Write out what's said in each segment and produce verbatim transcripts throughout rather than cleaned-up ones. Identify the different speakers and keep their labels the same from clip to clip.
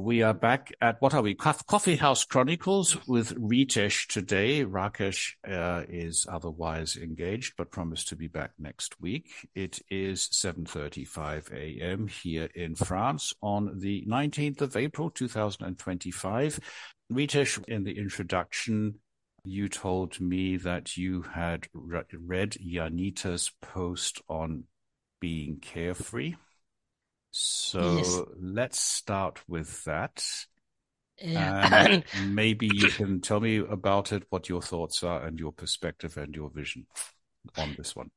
Speaker 1: we are back at what are we? Coffee House Chronicles with Ritesh today. Rakesh uh, is otherwise engaged, but promised to be back next week. It is seven thirty-five a.m. here in France on the nineteenth of April, two thousand twenty-five. Ritesh, in the introduction, you told me that you had re- read Janita's post on being carefree.
Speaker 2: Yes.
Speaker 1: So let's start with that.
Speaker 2: Yeah.
Speaker 1: And maybe you can tell me about it, what your thoughts are, and your perspective and your vision on this one.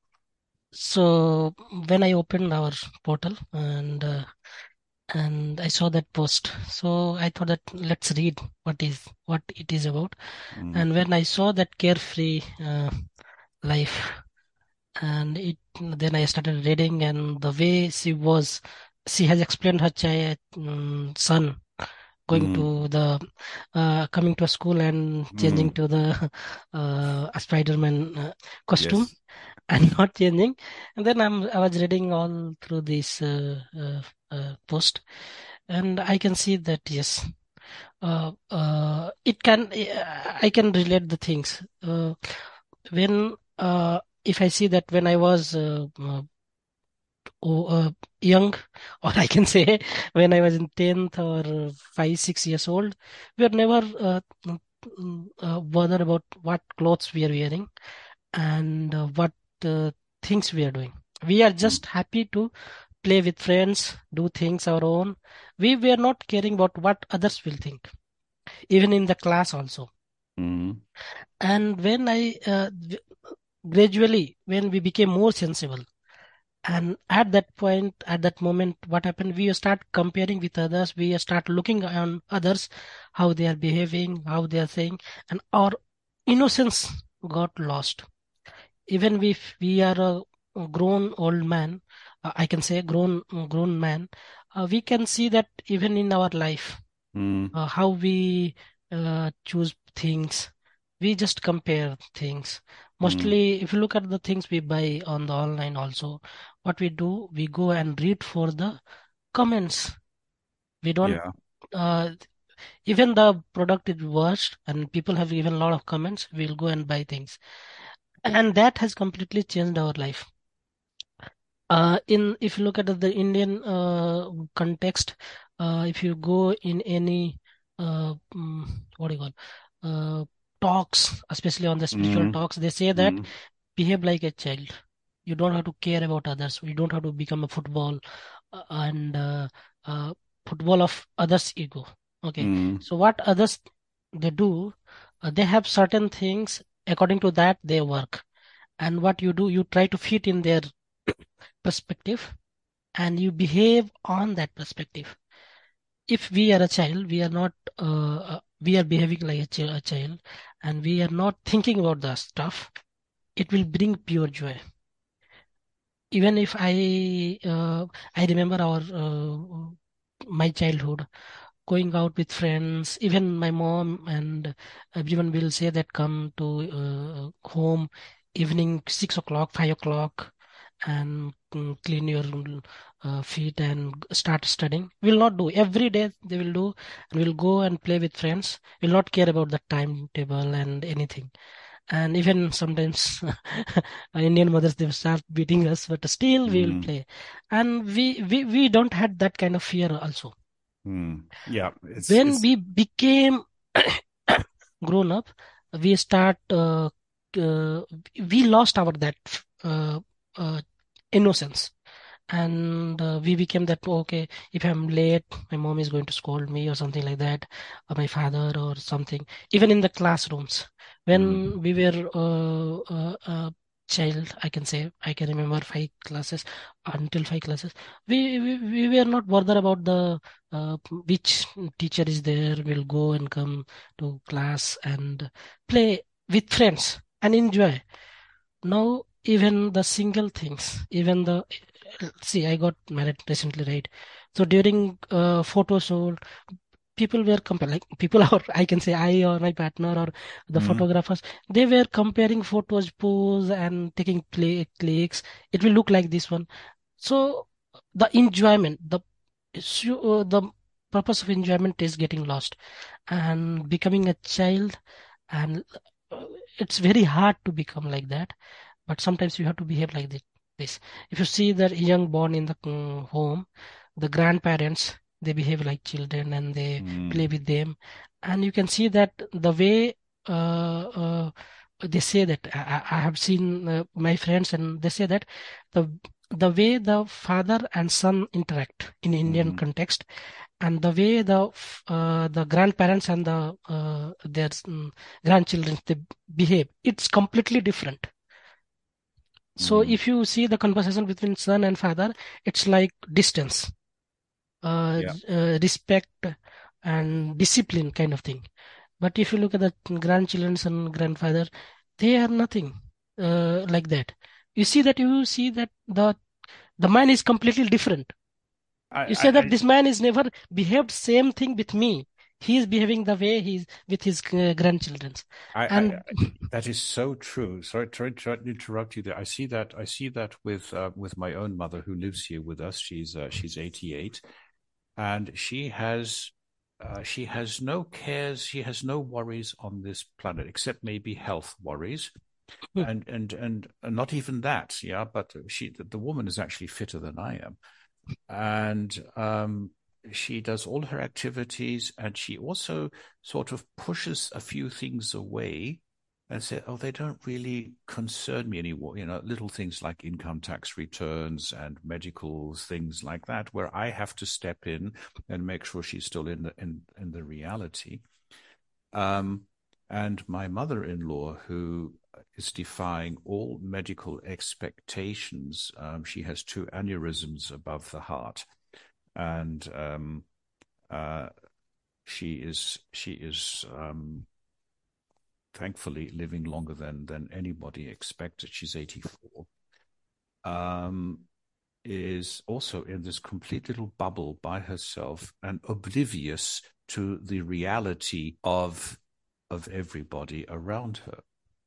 Speaker 2: So when I opened our portal and uh, and I saw that post, so I thought that let's read what is what it is about.
Speaker 1: Mm,
Speaker 2: And when I saw that carefree uh, life, and it then I started reading, and the way she was, she has explained her child, um, son going
Speaker 1: mm,
Speaker 2: to the uh, coming to a school and changing
Speaker 1: mm.
Speaker 2: to the uh, a Spider-Man uh, costume
Speaker 1: Yes.
Speaker 2: and not changing. And then I'm I was reading all through this uh, uh, uh, post, and I can see that yes, uh, uh, it can I can relate the things uh, when uh, if I see that when I was uh, uh, oh, uh, young, or I can say when I was in tenth or five, six years old, we were never uh, mm, uh, bothered about what clothes we are wearing and uh, what uh, things we are doing. We are
Speaker 1: Mm,
Speaker 2: just happy to play with friends, do things our own. We were not caring about what others will think, even in the class also.
Speaker 1: mm,
Speaker 2: And when I uh, gradually, when we became more sensible, and at that point, at that moment, what happened, we start comparing with others, we start looking on others, how they are behaving, how they are saying, and our innocence got lost. Even if we are a grown old man, uh, I can say grown grown man, uh, we can see that even in our life,
Speaker 1: mm,
Speaker 2: uh, how we uh, choose things, we just compare things.
Speaker 1: mm.
Speaker 2: Mostly if you look at the things we buy on the online also, what we do, we go and read for the comments. We don't
Speaker 1: Yeah.
Speaker 2: uh, even the product is worst and people have given a lot of comments, we'll go and buy things, and that has completely changed our life. Uh, in if you look at the Indian uh, context, uh, if you go in any uh, mm, what do you call uh, talks, especially on the spiritual
Speaker 1: Mm,
Speaker 2: talks, they say that
Speaker 1: mm,
Speaker 2: behave like a child. You don't have to care about others. You don't have to become a football uh, and uh, uh, football of others' ego. Okay,
Speaker 1: mm,
Speaker 2: so what others they do, uh, they have certain things according to that they work, and what you do, you try to fit in their perspective and you behave on that perspective. If we are a child, we are not, uh, uh, we are behaving like a, ch- a child and we are not thinking about the stuff, it will bring pure joy. Even if I, uh, I remember our, uh, my childhood, going out with friends, even my mom and everyone will say that come to uh, home evening six o'clock, five o'clock, and mm, clean your uh, feet and start studying. Will not do every day. They will do, and will go and play with friends. Will not care about the timetable and anything. And even sometimes Indian mothers they will start beating us, but still we will
Speaker 1: mm,
Speaker 2: play, and we we we don't had that kind of fear also.
Speaker 1: mm. Yeah. It's
Speaker 2: When
Speaker 1: it's
Speaker 2: we became grown up, we start uh, uh, we lost our that uh, uh, innocence, and uh, we became that okay, if I'm late my mom is going to scold me or something like that, or my father or something. Even in the classrooms
Speaker 1: mm,
Speaker 2: when we were uh, uh, uh, child, I can say I can remember five classes, until five classes, we we, we were not bothered about the uh, which teacher is there. We'll go and come to class and play with friends and enjoy. Now even the single things, even the see, I got married recently, right? So during uh, photo shoot, people were comparing, like people or I can say I or my partner or the
Speaker 1: mm,
Speaker 2: photographers, they were comparing photos, pose and taking play clicks. It will look like this one. So the enjoyment, the su- uh, the purpose of enjoyment is getting lost, and becoming a child, and uh, it's very hard to become like that, but sometimes you have to behave like thi- this. If you see that young born in the mm, home, the grandparents, they behave like children and they play
Speaker 1: Mm,
Speaker 2: with them, and you can see that the way uh, uh, they say that I, I I have seen uh, my friends, and they say that the the way the father and son interact in Indian
Speaker 1: mm,
Speaker 2: context, and the way the f- uh, the grandparents and the uh, their mm, grandchildren, they behave, it's completely different. So
Speaker 1: mm.
Speaker 2: if you see the conversation between son and father, it's like distance, uh,
Speaker 1: Yeah.
Speaker 2: uh, respect and discipline kind of thing. But if you look at the grandchildren and grandfather, they are nothing uh, like that. You see that you see that the the man is completely different.
Speaker 1: I,
Speaker 2: You say that
Speaker 1: I,
Speaker 2: this man is never behaved same thing with me. He is behaving the way he's with his uh, grandchildren.
Speaker 1: I, I, I
Speaker 2: And
Speaker 1: that is so true. Sorry, sorry, try to interrupt you there. I see that. I see that with uh, with my own mother who lives here with us. She's uh, she's eighty-eight, and she has uh, she has no cares. She has no worries on this planet except maybe health worries, and and and, and not even that. Yeah, but she the, the woman is actually fitter than I am, and um, she does all her activities, and she also sort of pushes a few things away and said, "Oh, they don't really concern me anymore." You know, little things like income tax returns and medical things like that, where I have to step in and make sure she's still in the in in the reality. Um, and my mother-in-law, who is defying all medical expectations, um, she has two aneurysms above the heart, and um, uh, she is she is um, thankfully living longer than than anybody expected. She's eighty-four. Um, is also in this complete little bubble by herself and oblivious to the reality of of everybody around her.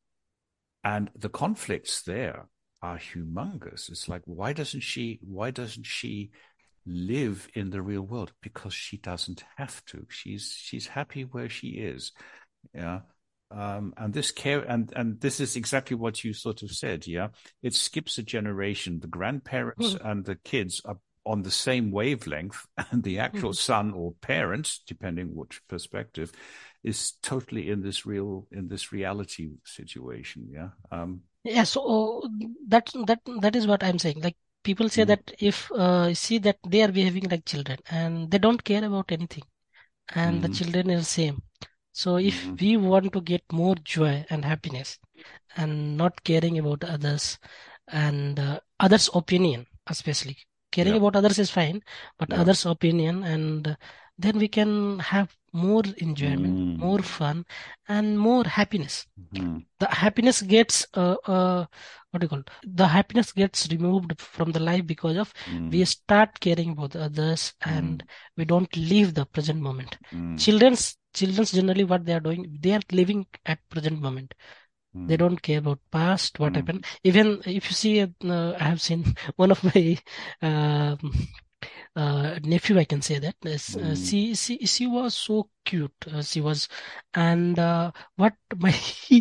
Speaker 1: And the conflicts there are humongous. It's like, why doesn't she why doesn't she live in the real world? Because she doesn't have to. She's she's happy where she is. Yeah. Um, and this care and and this is exactly what you sort of said. Yeah, it skips a generation. The grandparents and the kids are on the same wavelength, and the actual son or parent, depending which perspective, is totally in this real in this reality situation. Yeah. Um,
Speaker 2: yeah, so that that that is what I'm saying. Like people say
Speaker 1: mm,
Speaker 2: that if uh, see that they are behaving like children and they don't care about anything, and the
Speaker 1: mm,
Speaker 2: children are same. So if
Speaker 1: mm,
Speaker 2: we want to get more joy and happiness, and not caring about others and uh, others' opinion, especially caring
Speaker 1: yeah.
Speaker 2: about others is fine, but
Speaker 1: Yeah.
Speaker 2: others' opinion, and uh, then we can have more enjoyment,
Speaker 1: Mm,
Speaker 2: more fun, and more happiness.
Speaker 1: mm,
Speaker 2: The happiness gets uh, uh, what do you call it? The happiness gets removed from the life because of we
Speaker 1: mm,
Speaker 2: start caring about others, and
Speaker 1: mm,
Speaker 2: we don't leave the present moment.
Speaker 1: mm,
Speaker 2: Children's children's generally what they are doing, they are living at present moment. They
Speaker 1: mm,
Speaker 2: don't care about past, what
Speaker 1: mm,
Speaker 2: happened. Even if you see, uh, I have seen one of my um uh, nephew, I can say that. Is, uh,
Speaker 1: mm,
Speaker 2: she, she, she was so cute. Uh, she was, and uh, what my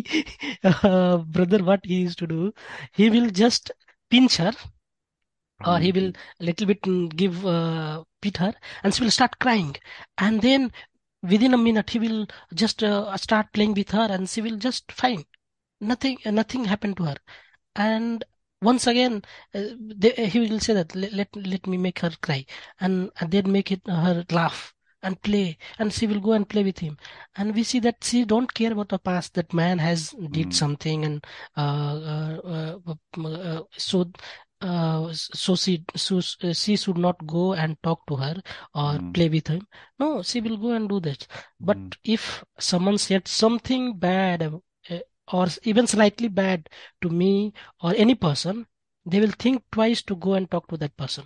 Speaker 2: uh, brother, what he used to do, he will just pinch her, or he will
Speaker 1: mm,
Speaker 2: a little bit mm, give uh, beat her, and she will start crying, and then within a minute he will just uh, start playing with her, and she will just fine. Nothing, nothing happened to her. And once again uh, they, he will say that let, let let me make her cry, and, and then make it her laugh and play, and she will go and play with him. And we see that she don't care about the past, that man has did
Speaker 1: mm,
Speaker 2: something, and uh, uh, uh, uh, so uh, so she so she should not go and talk to her or
Speaker 1: mm,
Speaker 2: play with him. No, she will go and do this. But
Speaker 1: mm,
Speaker 2: if someone said something bad, uh, or even slightly bad to me or any person, they will think twice to go and talk to that person.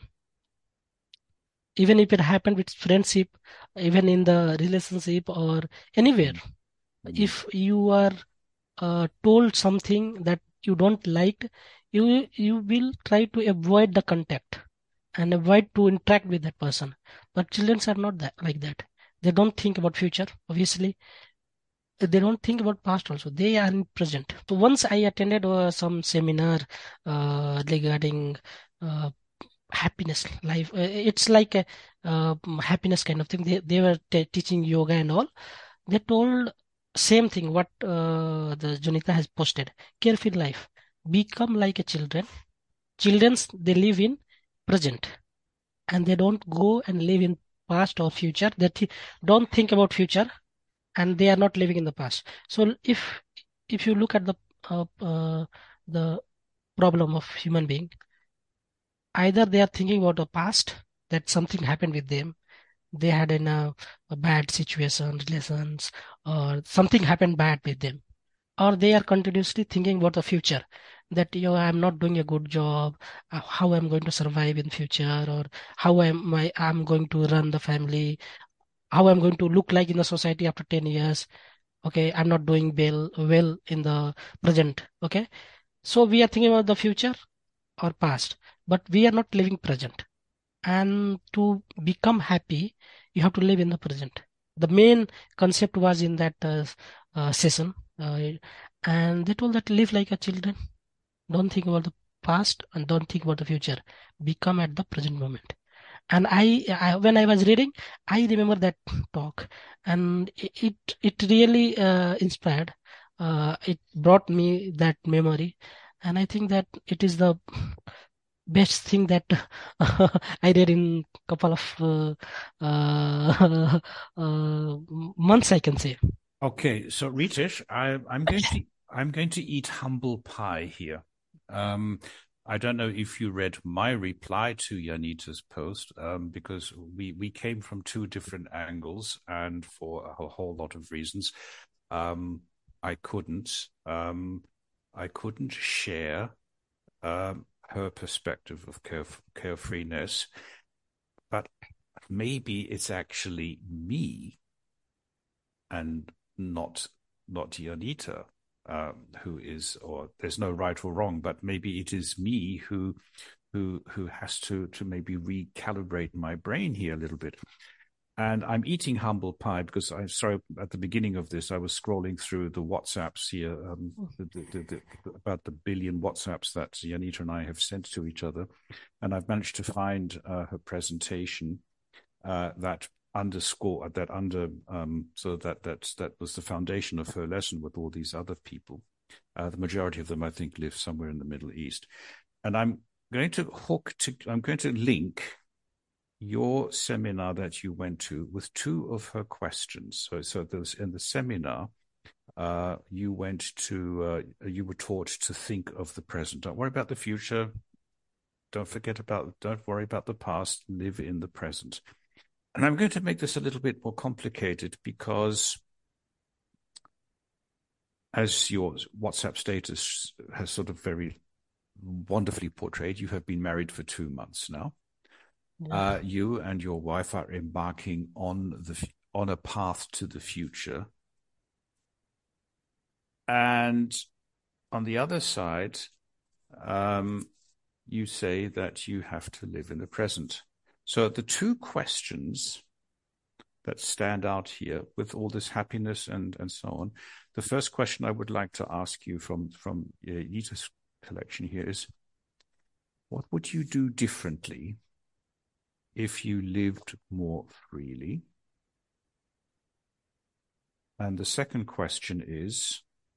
Speaker 2: Even if it happened with friendship, even in the relationship or anywhere.
Speaker 1: mm, mm,
Speaker 2: If you are uh, told something that you don't like, you you will try to avoid the contact. and avoid to interact with that person. But children are not that like that. They don't think about future, obviously. They don't think about past also. They are in present. So once I attended uh, some seminar uh, regarding uh, happiness life. Uh, it's like a uh, happiness kind of thing. They, they were t- teaching yoga and all. They told same thing what uh, the Junita has posted. Carefree life. Become like a children. Children's they live in present and they don't go and live in past or future. They th- don't think about future and they are not living in the past. So if if you look at the uh, uh, the problem of human being, either they are thinking about the past that something happened with them, they had in a, a bad situation, relations, or something happened bad with them, or they are continuously thinking about the future that you know I'm not doing a good job, uh, how I'm going to survive in future, or how am I I'm going to run the family, how I'm going to look like in the society after ten years. Okay, I'm not doing well well in the present. Okay, so we are thinking about the future or past, but we are not living present. And to become happy, you have to live in the present. The main concept was in that uh, uh, session, uh, and they told that live like a children. Don't think about the past and don't think about the future. Become at the present moment. And I, I when I was reading, I remember that talk, and it it really uh, inspired. Uh, it brought me that memory, and I think that it is the best thing that I did in couple of uh, uh, uh, months, I can say.
Speaker 1: Okay, so Ritesh, I, I'm going to I'm going to eat humble pie here. Um, I don't know if you read my reply to Janita's post, um, because we we came from two different angles, and for a whole lot of reasons, um, I couldn't um, I couldn't share um, her perspective of care, carefreeness, but maybe it's actually me and not not Janita, um, who is, or there's no right or wrong, but maybe it is me who who who has to to maybe recalibrate my brain here a little bit. And I'm eating humble pie because I'm sorry, at the beginning of this, I was scrolling through the WhatsApps here, um, the, the, the, the, about the billion WhatsApps that Janita and I have sent to each other. And I've managed to find uh, her presentation uh, that underscore that under um, so that that that was the foundation of her lesson with all these other people. Uh, the majority of them, I think, live somewhere in the Middle East. And I'm going to hook to I'm going to link your seminar that you went to with two of her questions. So, so there's in the seminar, uh, you went to, uh, you were taught to think of the present. Don't worry about the future. Don't forget about, don't worry about the past. Live in the present. And I'm going to make this a little bit more complicated because, as your WhatsApp status has sort of very wonderfully portrayed, you have been married for two months now.
Speaker 2: Yeah.
Speaker 1: Uh, you and your wife are embarking on the on a path to the future, and on the other side, um, you say that you have to live in the present. So the two questions that stand out here with all this happiness and and so on. The first question I would like to ask you from from Janita's collection here is, what would you do differently if you lived more freely? And the second question is,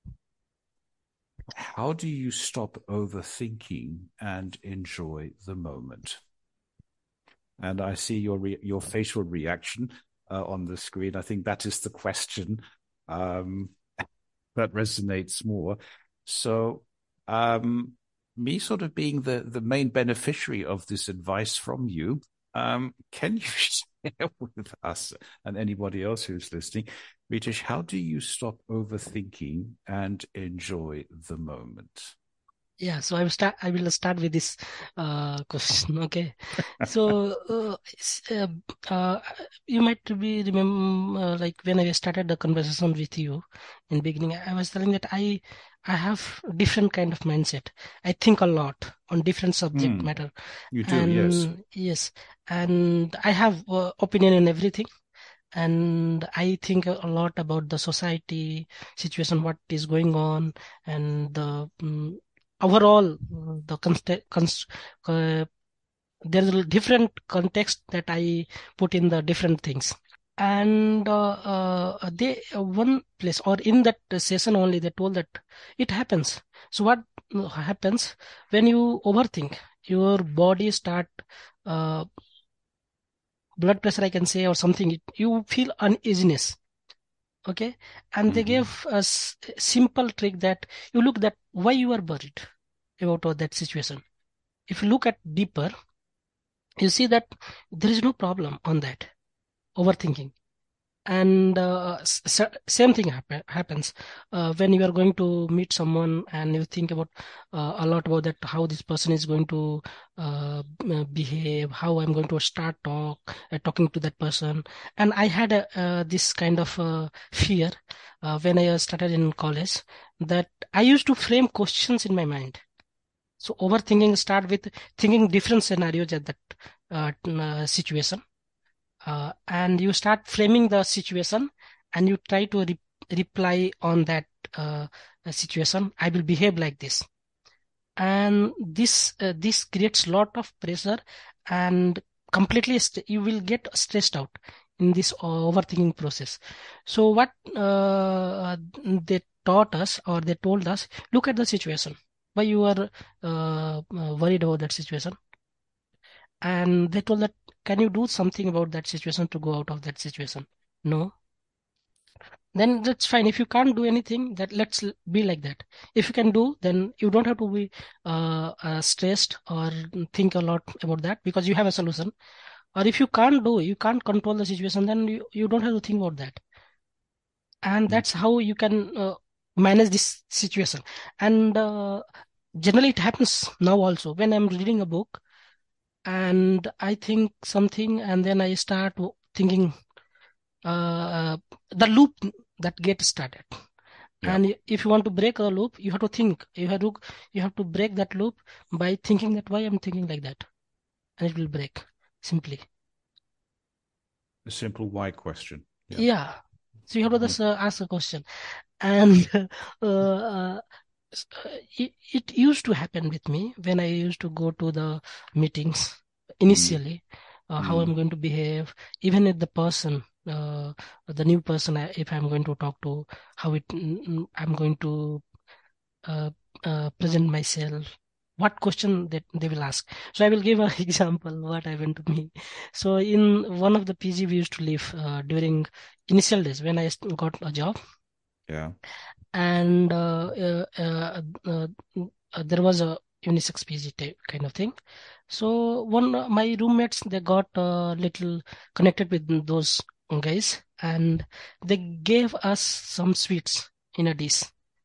Speaker 1: how do you stop overthinking and enjoy the moment? And I see your re- your facial reaction uh, on the screen. I think that is the question um, that resonates more. So, um, me sort of being the, the main beneficiary of this advice from you, um, can you share with us and anybody else who's listening, Ritesh, how do you stop overthinking and enjoy the moment?
Speaker 2: Yeah, so I will start. I will start with this uh, question. Okay, so uh, it's, uh, uh, you might be remember uh, like when I started the conversation with you in beginning, I was telling that I I have different kind of mindset. I think a lot on different subject
Speaker 1: Mm,
Speaker 2: matter,
Speaker 1: you do, yes.
Speaker 2: and yes, and I have uh, opinion in everything. And I think a lot about the society situation, what is going on, and the um, overall uh, the const- const- uh, there's a different context that I put in the different things. And uh, uh, they uh, one place or in that session only they told that it happens. So what happens when you overthink? Your body start uh, blood pressure, I can say, or something. It, you feel uneasiness. Okay, and they
Speaker 1: Hmm.
Speaker 2: gave us simple trick that you look that why you are worried about all that situation. If you look at deeper, you see that there is no problem on that overthinking. And uh, s- s- same thing happen, happens uh, when you are going to meet someone and you think about uh, a lot about that, how this person is going to uh, b- uh, behave, how I'm going to start talk uh, talking to that person. And I had a, uh, this kind of uh, fear uh, when I started in college, that I used to frame questions in my mind. So overthinking start with thinking different scenarios at that uh, t- uh, situation, uh, and you start framing the situation and you try to re- reply on that uh, situation. I will behave like this, and this uh, this creates lot of pressure, and completely st- you will get stressed out in this overthinking process. So what uh, they taught us, or they told us, look at the situation, why you are uh, uh, worried about that situation. And they told that, can you do something about that situation to go out of that situation? No. Then that's fine. If you can't do anything, that let's l- be like that. If you can do, then you don't have to be uh, uh, stressed or think a lot about that, because you have a solution. Or if you can't do, you can't control the situation, then you, you don't have to think about that. And that's how you can uh, manage this situation. And uh, generally it happens now also when I'm reading a book and I think something, and then I start w- thinking uh, the loop that gets started.
Speaker 1: Yeah.
Speaker 2: And if you want to break a loop, you have to think. You have to you have to break that loop by thinking that why I'm thinking like that, and it will break simply.
Speaker 1: A simple why question. Yeah.
Speaker 2: Yeah. So you have to
Speaker 1: Yeah.
Speaker 2: just uh, ask a question, and uh, uh, s- uh, it, it used to happen with me when I used to go to the meetings
Speaker 1: Mm.
Speaker 2: initially, uh, how I'm
Speaker 1: Mm.
Speaker 2: going to behave, even if the person, uh, the new person, I, if I'm going to talk to, how it, mm, mm, I'm going to uh, uh, present myself, what question that they will ask. So I will give an example what happened to me. So in one of the P G we used to live uh, during initial days when I st- got a job,
Speaker 1: Yeah.
Speaker 2: and uh, uh, uh, uh, uh, there was a unisex P G type kind of thing. So one uh, my roommates, they got a little connected with those guys, and they gave us some sweets in a dish.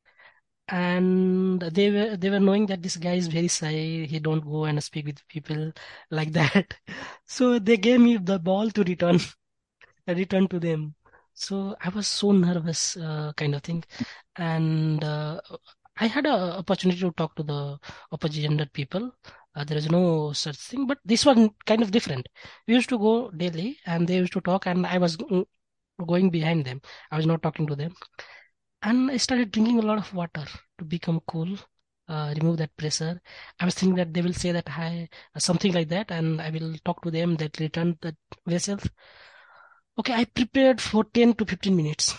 Speaker 2: And they were they were knowing that this guy is very shy, he don't go and speak with people like that. So they gave me the ball to return. I returned to them. So I was so nervous, uh, kind of thing. And uh, I had a opportunity to talk to the opposite gender people. Uh, there is no such thing, but this one kind of different. We used to go daily, and they used to talk, and I was mm, going behind them. I was not talking to them, and I started drinking a lot of water to become cool, uh, remove that pressure. I was thinking that they will say that hi, something like that, and I will talk to them that return that vessels. Okay, I prepared for ten to fifteen minutes.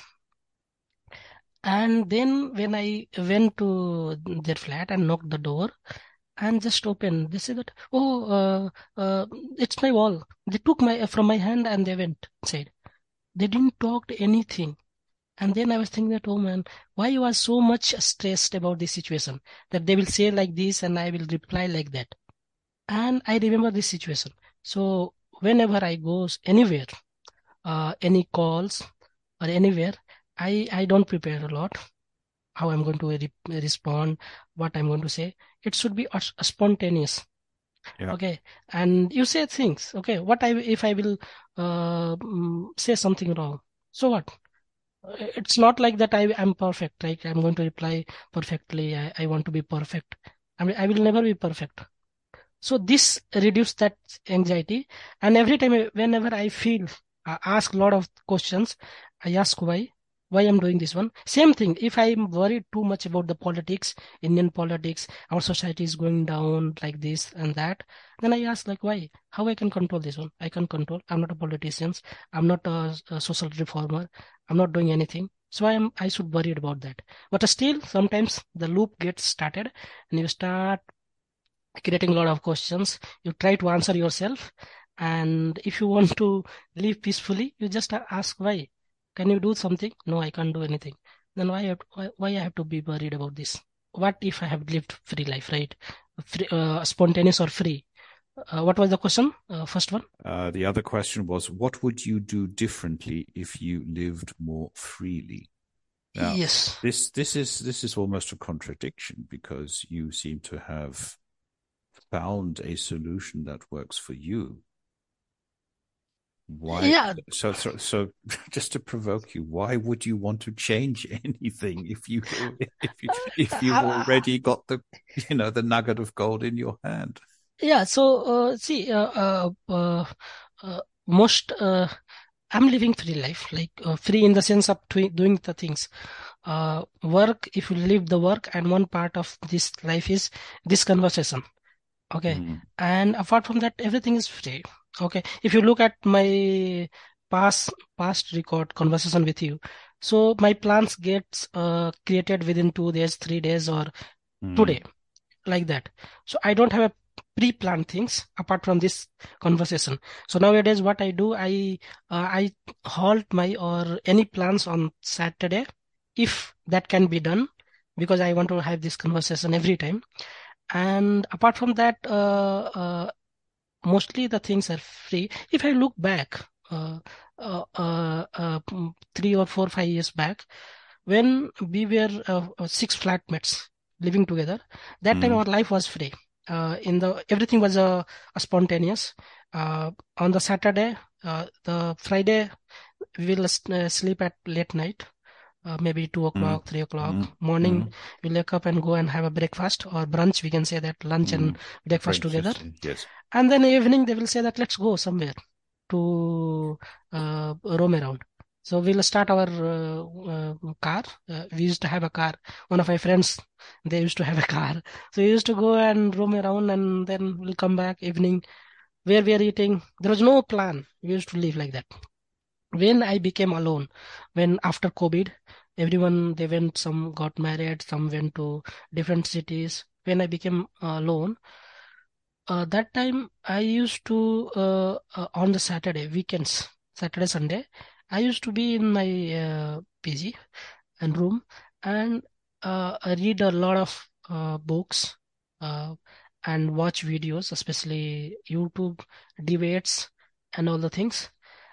Speaker 2: And then when I went to their flat and knocked the door and just opened, they said that, oh, uh, uh, it's my wall. They took my from my hand and they went inside. They didn't talk to anything. And then I was thinking that, oh man, why you are so much stressed about this situation, that they will say like this and I will reply like that. And I remember this situation. So whenever I go anywhere, uh, any calls or anywhere, I, I don't prepare a lot how I'm going to re- respond, what I'm going to say. It should be a, a spontaneous.
Speaker 1: Yeah.
Speaker 2: Okay. And you say things. Okay. What I if I will uh, mm, say something wrong? So what? It's not like that I am perfect. Like I'm going to reply perfectly. I, I want to be perfect. I mean, I will never be perfect. So this reduce that anxiety. And every time, I- whenever I feel, I ask a lot of questions, I ask why, why I'm doing this one. Same thing. If I'm worried too much about the politics, Indian politics, our society is going down like this and that, then I ask like why, how I can control this one. I can control. I'm not a politician. I'm not a, a social reformer. I'm not doing anything. So I am. I should worry about that. But still, sometimes the loop gets started, and you start creating a lot of questions. You try to answer yourself, and if you want to live peacefully, you just ask why. Can you do something? No, I can't do anything. Then why I have to, why, why I have to be worried about this? What if I have lived free life, right? Free, uh, spontaneous or free? Uh, what was the question? Uh, first one.
Speaker 1: Uh, the other question was, what would you do differently if you lived more freely? Now,
Speaker 2: Yes.
Speaker 1: this this is this is almost a contradiction because you seem to have found a solution that works for you. Why?
Speaker 2: Yeah.
Speaker 1: So so so just to provoke you, why would you want to change anything if you if you if you've
Speaker 2: Uh,
Speaker 1: already got the you know the nugget of gold in your hand?
Speaker 2: yeah. So, uh, see, uh, uh, uh, uh, most uh, I'm living free life, like uh, free in the sense of twi- doing the things. Uh, work, if you leave the work, and one part of this life is this conversation. Okay.
Speaker 1: Mm,
Speaker 2: And apart from that, everything is free. Okay. If you look at my past past record conversation with you, so my plans gets uh, created within two days, three days, or
Speaker 1: mm,
Speaker 2: today, like that. So I don't have a pre-planned things apart from this conversation. So nowadays, what I do, I uh, I halt my or any plans on Saturday, if that can be done, because I want to have this conversation every time. And apart from that, uh, uh, mostly the things are free. If I look back, uh, uh, uh, uh, mm, three or four, five years back, when we were uh, uh, six flatmates living together, that time
Speaker 1: mm,
Speaker 2: our life was free. Uh, in the everything was uh, uh, spontaneous. Uh, on the Saturday, uh, the Friday, we will uh, sleep at late night, uh, maybe two
Speaker 1: mm,
Speaker 2: o'clock, three o'clock.
Speaker 1: mm,
Speaker 2: Morning,
Speaker 1: mm,
Speaker 2: we wake up and go and have a breakfast or brunch. We can say that lunch and
Speaker 1: mm.
Speaker 2: breakfast together.
Speaker 1: Breakfast, yes.
Speaker 2: And then evening, they will say that let's go somewhere to uh, roam around. So we'll start our uh, uh, car. Uh, we used to have a car. One of my friends, they used to have a car. So we used to go and roam around, and then we'll come back evening where we are eating. There was no plan. We used to live like that. When I became alone, when after COVID, everyone they went, some got married, some went to different cities. When I became uh, alone, uh, that time I used to uh, uh, on the Saturday weekends, Saturday Sunday, I used to be in my uh, P G and room, and uh, I read a lot of uh, books uh, and watch videos, especially YouTube debates and all the things.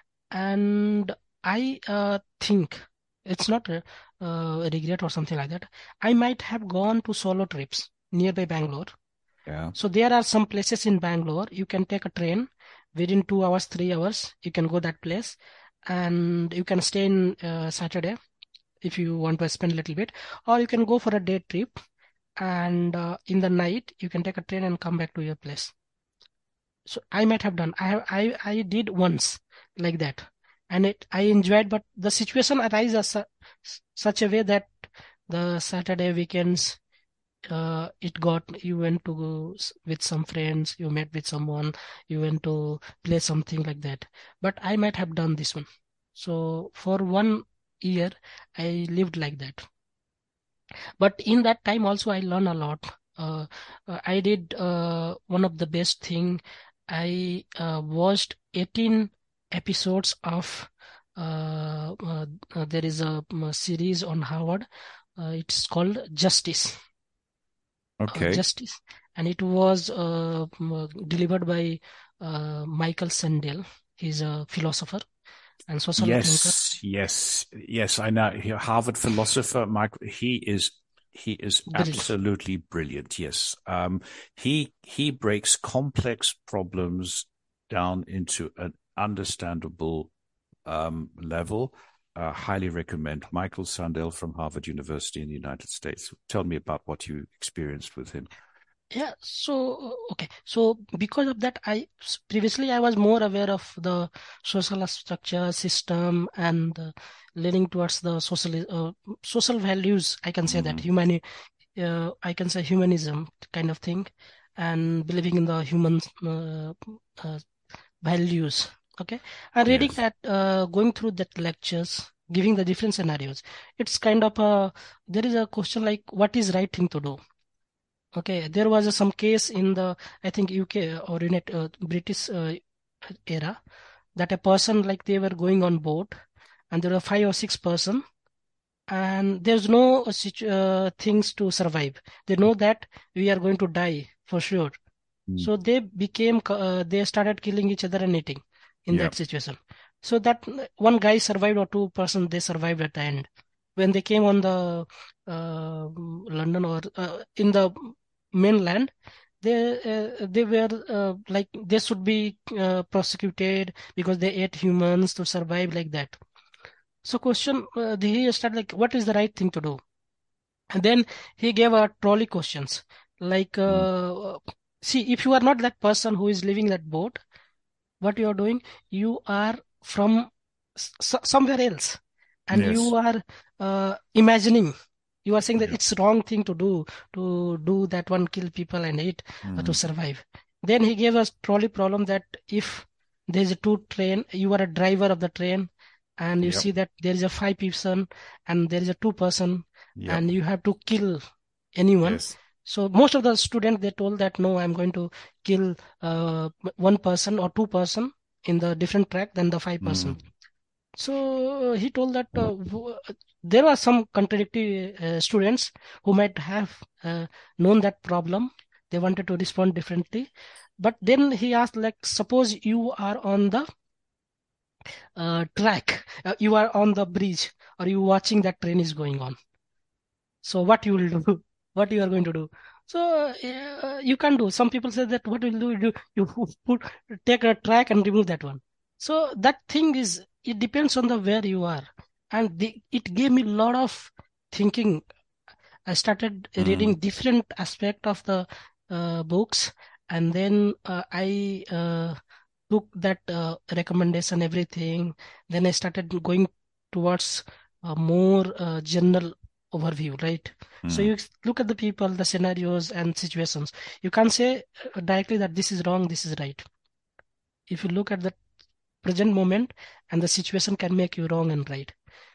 Speaker 2: And I uh, think it's not a, uh, a regret or something like that. I might have gone to solo trips nearby Bangalore.
Speaker 1: Yeah.
Speaker 2: So there are some places in Bangalore you can take a train within two hours, three hours. You can go that place, and you can stay in uh, Saturday if you want to spend a little bit, or you can go for a day trip, and uh, in the night you can take a train and come back to your place. So I might have done. I have I I did once like that, and it I enjoyed. But the situation arises su- such a way that the Saturday weekends, uh, it got you went to go s- with some friends, you met with someone, you went to play something like that. But I might have done this one. So for one year, I lived like that. But in that time also, I learned a lot. Uh, uh, I did uh, one of the best thing. I uh, watched eighteen episodes of uh, uh, uh, there is a, um, series on Harvard. Uh, it's called Justice. Uh,
Speaker 1: Okay.
Speaker 2: Justice, and it was uh, m- delivered by uh, Michael Sandel. He's a philosopher and social thinker.
Speaker 1: Yes, yes, yes. I know. He- Harvard philosopher, Mike. He is he is
Speaker 2: Brilliant.
Speaker 1: absolutely brilliant. Yes. Um. He he breaks complex problems down into an understandable um level. uh, highly recommend. Michael Sandel from Harvard University in the United States. Tell me about what you experienced with him.
Speaker 2: Yeah, so okay, so because of that, I previously I was more aware of the social structure system and uh, leaning towards the social uh, social values. I can say that
Speaker 1: Mm-hmm.
Speaker 2: humani uh, I can say humanism kind of thing, and believing in the human uh, uh, values. Okay, and reading
Speaker 1: Yes.
Speaker 2: that, uh, going through that lectures, giving the different scenarios, it's kind of a there is a question like what is right thing to do. Okay, there was uh, some case in the, I think U K or United uh, British uh, era, that a person like they were going on boat and there were five or six person and there's no uh, situ- uh, things to survive. They know that we are going to die for sure.
Speaker 1: Mm.
Speaker 2: So they became, uh, they started killing each other and eating in
Speaker 1: Yeah.
Speaker 2: that situation. So that one guy survived or two person they survived at the end. When they came on the uh, London or uh, in the mainland, they uh, they were uh, like they should be uh, prosecuted because they ate humans to survive like that. So question, uh, he started like, what is the right thing to do? And then he gave a trolley questions like,
Speaker 1: Mm.
Speaker 2: uh, see, if you are not that person who is living that boat, what you are doing, you are from s- somewhere else, and you
Speaker 1: Yes.
Speaker 2: are uh, imagining. You are saying that
Speaker 1: Yeah.
Speaker 2: it's wrong thing to do, to do that one, kill people and eat uh, to
Speaker 1: Mm.
Speaker 2: survive. Then he gave us trolley problem that if there is a two train, you are a driver of the train, and you
Speaker 1: Yep.
Speaker 2: see that there is a five person and there is a two person,
Speaker 1: Yep.
Speaker 2: and you have to kill anyone.
Speaker 1: Yes.
Speaker 2: So most of the students they told that no, I'm going to kill uh, one person or two person in the different track than the five person.
Speaker 1: Mm.
Speaker 2: So uh, he told that uh, w- there are some contradictory uh, students who might have uh, known that problem. They wanted to respond differently. But then he asked, like, suppose you are on the uh, track, uh, you are on the bridge, or you watching that train is going on. So what you will do? What you are going to do? So uh, you can do. Some people say that what will do? You you put take a track and remove that one. So that thing is it depends on the where you are, and the, it gave me a lot of thinking. I started
Speaker 1: Mm.
Speaker 2: reading different aspect of the uh, books, and then uh, I uh, took that uh, recommendation, everything. Then I started going towards a more uh, general overview, right? So
Speaker 1: Mm.
Speaker 2: you look at the people, the scenarios, and situations. You can't say uh, directly that this is wrong, this is right. If you look at the present moment, and the situation can make you wrong and right.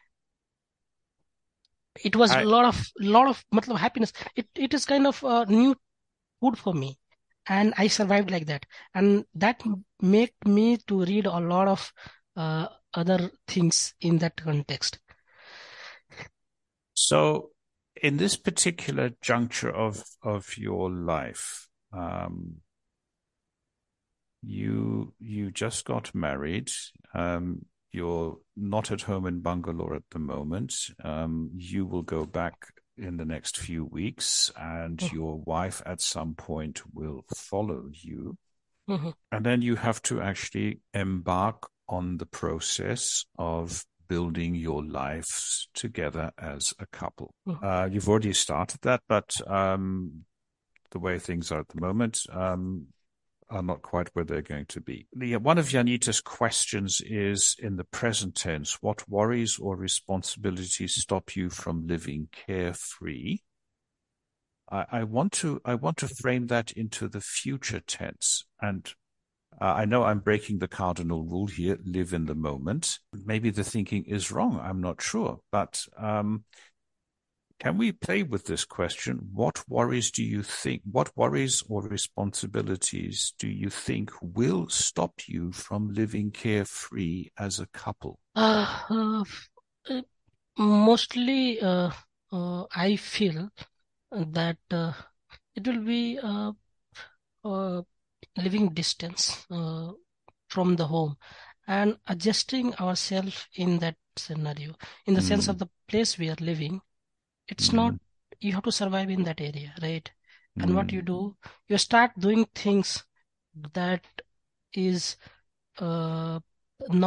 Speaker 2: It was a
Speaker 1: I
Speaker 2: lot of lot of matlab, happiness. It it is kind of uh, new food for me, and I survived like that, and that made me to read a lot of uh, other things in that context.
Speaker 1: so in this particular juncture of of your life, um, you you just got married. Um, you're not at home in Bangalore at the moment. Um, you will go back in the next few weeks, and
Speaker 2: Mhm,
Speaker 1: your wife at some point will follow you.
Speaker 2: mhm,
Speaker 1: And then you have to actually embark on the process of building your lives together as a couple.
Speaker 2: mhm.
Speaker 1: Uh, you've already started that, but um, the way things are at the moment, um, are not quite where they're going to be. The, one of Janita's questions is in the present tense, what worries or responsibilities stop you from living carefree? I, I want to I want to frame that into the future tense. And uh, I know I'm breaking the cardinal rule here, live in the moment. Maybe the thinking is wrong. I'm not sure. But um, can we play with this question? What worries do you think, what worries or responsibilities do you think will stop you from living carefree as a couple?
Speaker 2: Uh, uh, uh, Mostly, uh, uh, I feel that uh, it will be uh, uh, living distance uh, from the home and adjusting ourselves in that scenario, in the sense of
Speaker 1: Mm,
Speaker 2: the place we are living. It's not,
Speaker 1: mm,
Speaker 2: you have to survive in that area, right? And what you
Speaker 1: mm,
Speaker 2: do, you start doing things that is uh, not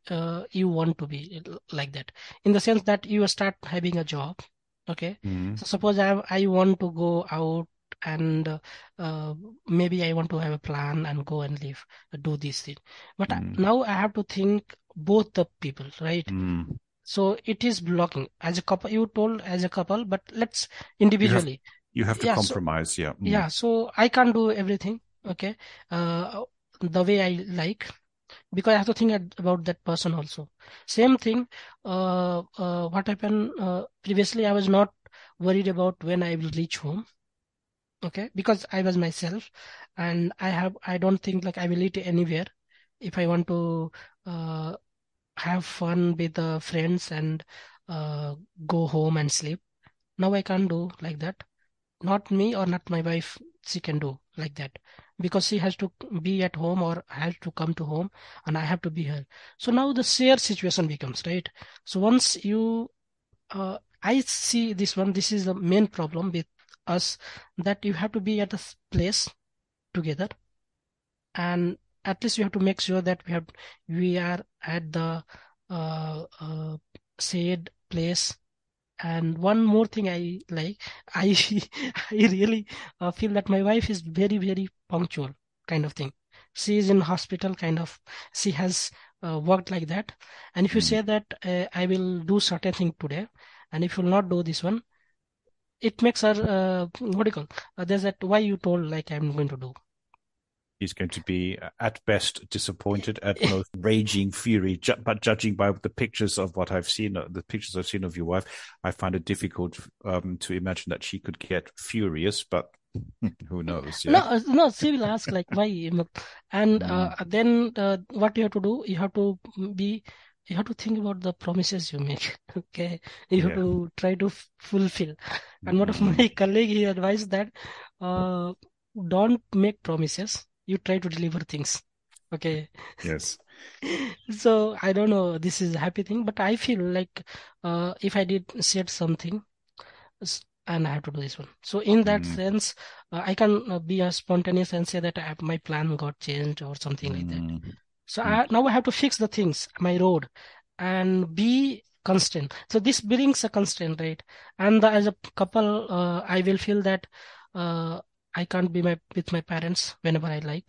Speaker 2: uh, you want to be like that, in the sense that you start having a job. Okay.
Speaker 1: Mm.
Speaker 2: So suppose I, I want to go out and uh, uh, maybe I want to have a plan and go and live, do this thing. But
Speaker 1: Mm.
Speaker 2: now I have to think both the people, right?
Speaker 1: Mm.
Speaker 2: So it is blocking. As a couple, you told as a couple, but let's
Speaker 1: You have
Speaker 2: individually.
Speaker 1: you have to
Speaker 2: Yeah. So
Speaker 1: compromise. Yeah. Mm.
Speaker 2: yeah. So I can't do everything. Okay. Uh, the way I like, because I have to think ad- about that person also. Same thing. Uh, uh, what happened uh, previously? I was not worried about when I will reach home. Okay, because I was myself, and I have. I don't think like I will eat anywhere. If I want to uh, have fun with the friends and uh, go home and sleep. Now I can't do like that. Not me or not my wife. She can do like that because she has to be at home or has to come to home, and I have to be here. So now the share situation becomes right. So once you, uh, I see this one. This is the main problem with us, that you have to be at a s- place together, and at least you have to make sure that we have we are at the uh, uh, said place. And one more thing I like, I I really uh, feel that my wife is very very punctual kind of thing. She is in hospital kind of. She has uh, worked like that. And if you
Speaker 1: Mm.
Speaker 2: say that uh, I will do certain thing today, and if you will not do this one, it makes her uh, what do you call? Uh, there's that why you told like I'm going to do.
Speaker 1: He's going to be uh, at best disappointed, at most raging fury. Ju- but judging by the pictures of what I've seen, uh, the pictures I've seen of your wife, I find it difficult um, to imagine that she could get furious. But who knows?
Speaker 2: No,
Speaker 1: Yeah.
Speaker 2: uh, no, she will ask like why, you know, and
Speaker 1: Mm.
Speaker 2: uh, then uh, what you have to do, you have to be, you have to think about the promises you make. Okay, you have
Speaker 1: Yeah.
Speaker 2: to try to f- fulfill. And one of
Speaker 1: Mm.
Speaker 2: my colleague, he advised that uh, don't make promises. You try to deliver things. Okay,
Speaker 1: Yes.
Speaker 2: so I don't know. This is a happy thing, but I feel like uh, if I did said something s- and I have to do this one. So in that
Speaker 1: Mm.
Speaker 2: sense, uh, I can uh, be a spontaneous and say that I, my plan got changed or something like that.
Speaker 1: Mm.
Speaker 2: So
Speaker 1: Mm.
Speaker 2: I, now I have to fix the things, my road, and be constant. So this brings a constraint, right? And the, as a couple, uh, I will feel that uh, I can't be my with my parents whenever I like,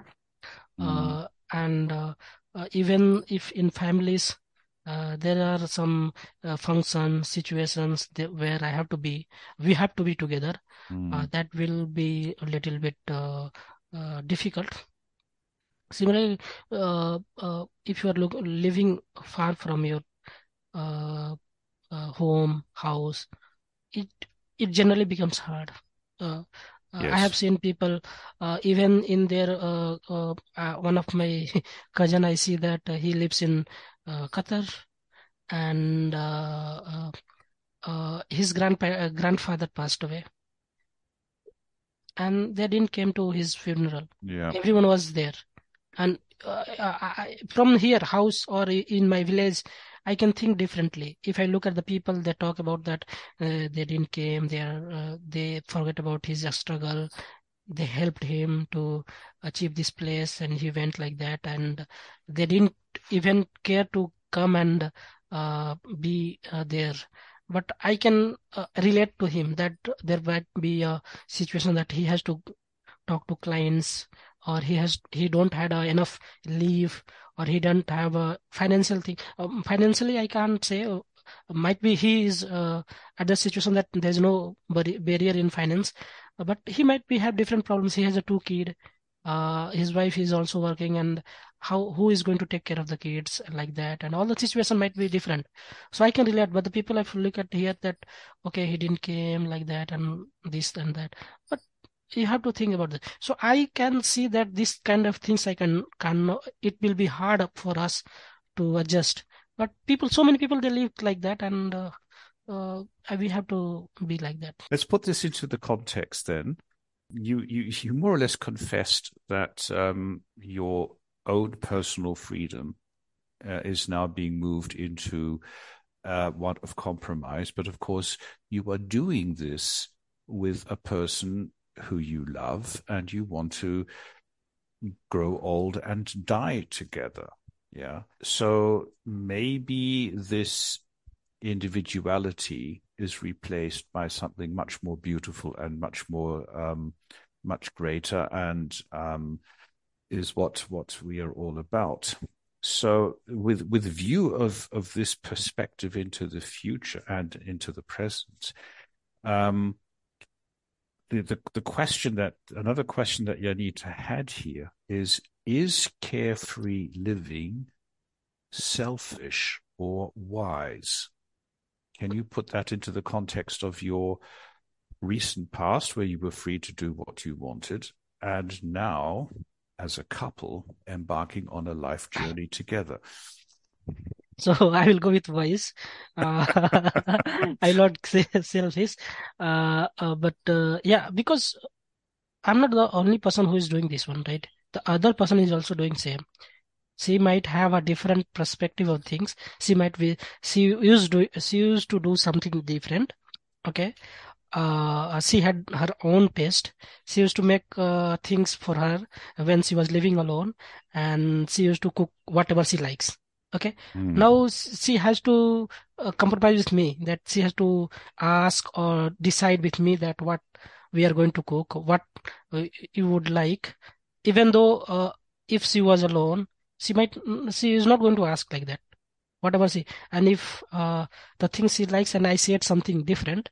Speaker 1: Mm.
Speaker 2: uh, and uh, uh, even if in families uh, there are some uh, function situations that, where I have to be, we have to be together. Uh,
Speaker 1: Mm.
Speaker 2: that will be a little bit uh, uh, difficult. Similarly, uh, uh, if you are look, living far from your uh, uh, home, house, it it generally becomes hard. Uh, uh, I have
Speaker 1: Yes.
Speaker 2: seen people, uh, even in their uh, uh, uh, one of my cousin. I see that uh, he lives in uh, Qatar, and uh, uh, uh, his grandpa uh, grandfather passed away, and they didn't came to his funeral.
Speaker 1: Yeah.
Speaker 2: Everyone was there, and uh, I, I- from here house or i- in my village, I can think differently. If I look at the people, they talk about that uh, they didn't came there, uh, they forget about his struggle, they helped him to achieve this place and he went like that, and they didn't even care to come and uh, be uh, there. But I can uh, relate to him that there might be a situation that he has to talk to clients, or he has he don't had uh, enough leave, or he don't have a financial thing. Um, financially I can't say, uh, might be he is uh, at the situation that there's no barri- barrier in finance, uh, but he might be have different problems. He has a two kid, uh, his wife is also working, and how who is going to take care of the kids like that, and all the situation might be different. So I can relate. But the people I look at here that okay, he didn't came like that and this and that, but you have to think about that. So I can see that this kind of things I can can it will be hard up for us to adjust. But people, so many people, they live like that, and uh, uh, we have to be like that.
Speaker 1: Let's put this into the context then. You you you more or less confessed that um, your own personal freedom uh, is now being moved into uh, one of compromise. But of course, you are doing this with a person who you love and you want to grow old and die together. Yeah. So maybe this individuality is replaced by something much more beautiful and much more, um, much greater, and um, is what what we are all about. So, with with view of of this perspective into the future and into the present, um, the, the the question that another question that Janita had here is: Is carefree living selfish or wise? Can you put that into the context of your recent past where you were free to do what you wanted, and now, as a couple, embarking on a life journey together?
Speaker 2: So I will go with wise. Uh, I will not say selfish. Uh, uh, but uh, yeah, because I'm not the only person who is doing this one, right? The other person is also doing same. She might have a different perspective of things. She might be she used to she used to do something different. Okay, uh, she had her own taste. She used to make uh, things for her when she was living alone, and she used to cook whatever she likes. Okay,
Speaker 1: Mm.
Speaker 2: now she has to uh, compromise with me, that she has to ask or decide with me that what we are going to cook, what uh, you would like. Even though uh, if she was alone, she might she is not going to ask like that. Whatever she, and if uh, the things she likes and I said something different,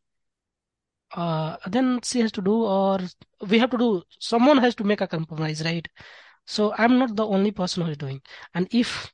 Speaker 2: uh, then she has to do, or we have to do, someone has to make a compromise, right? So I'm not the only person who is doing. And if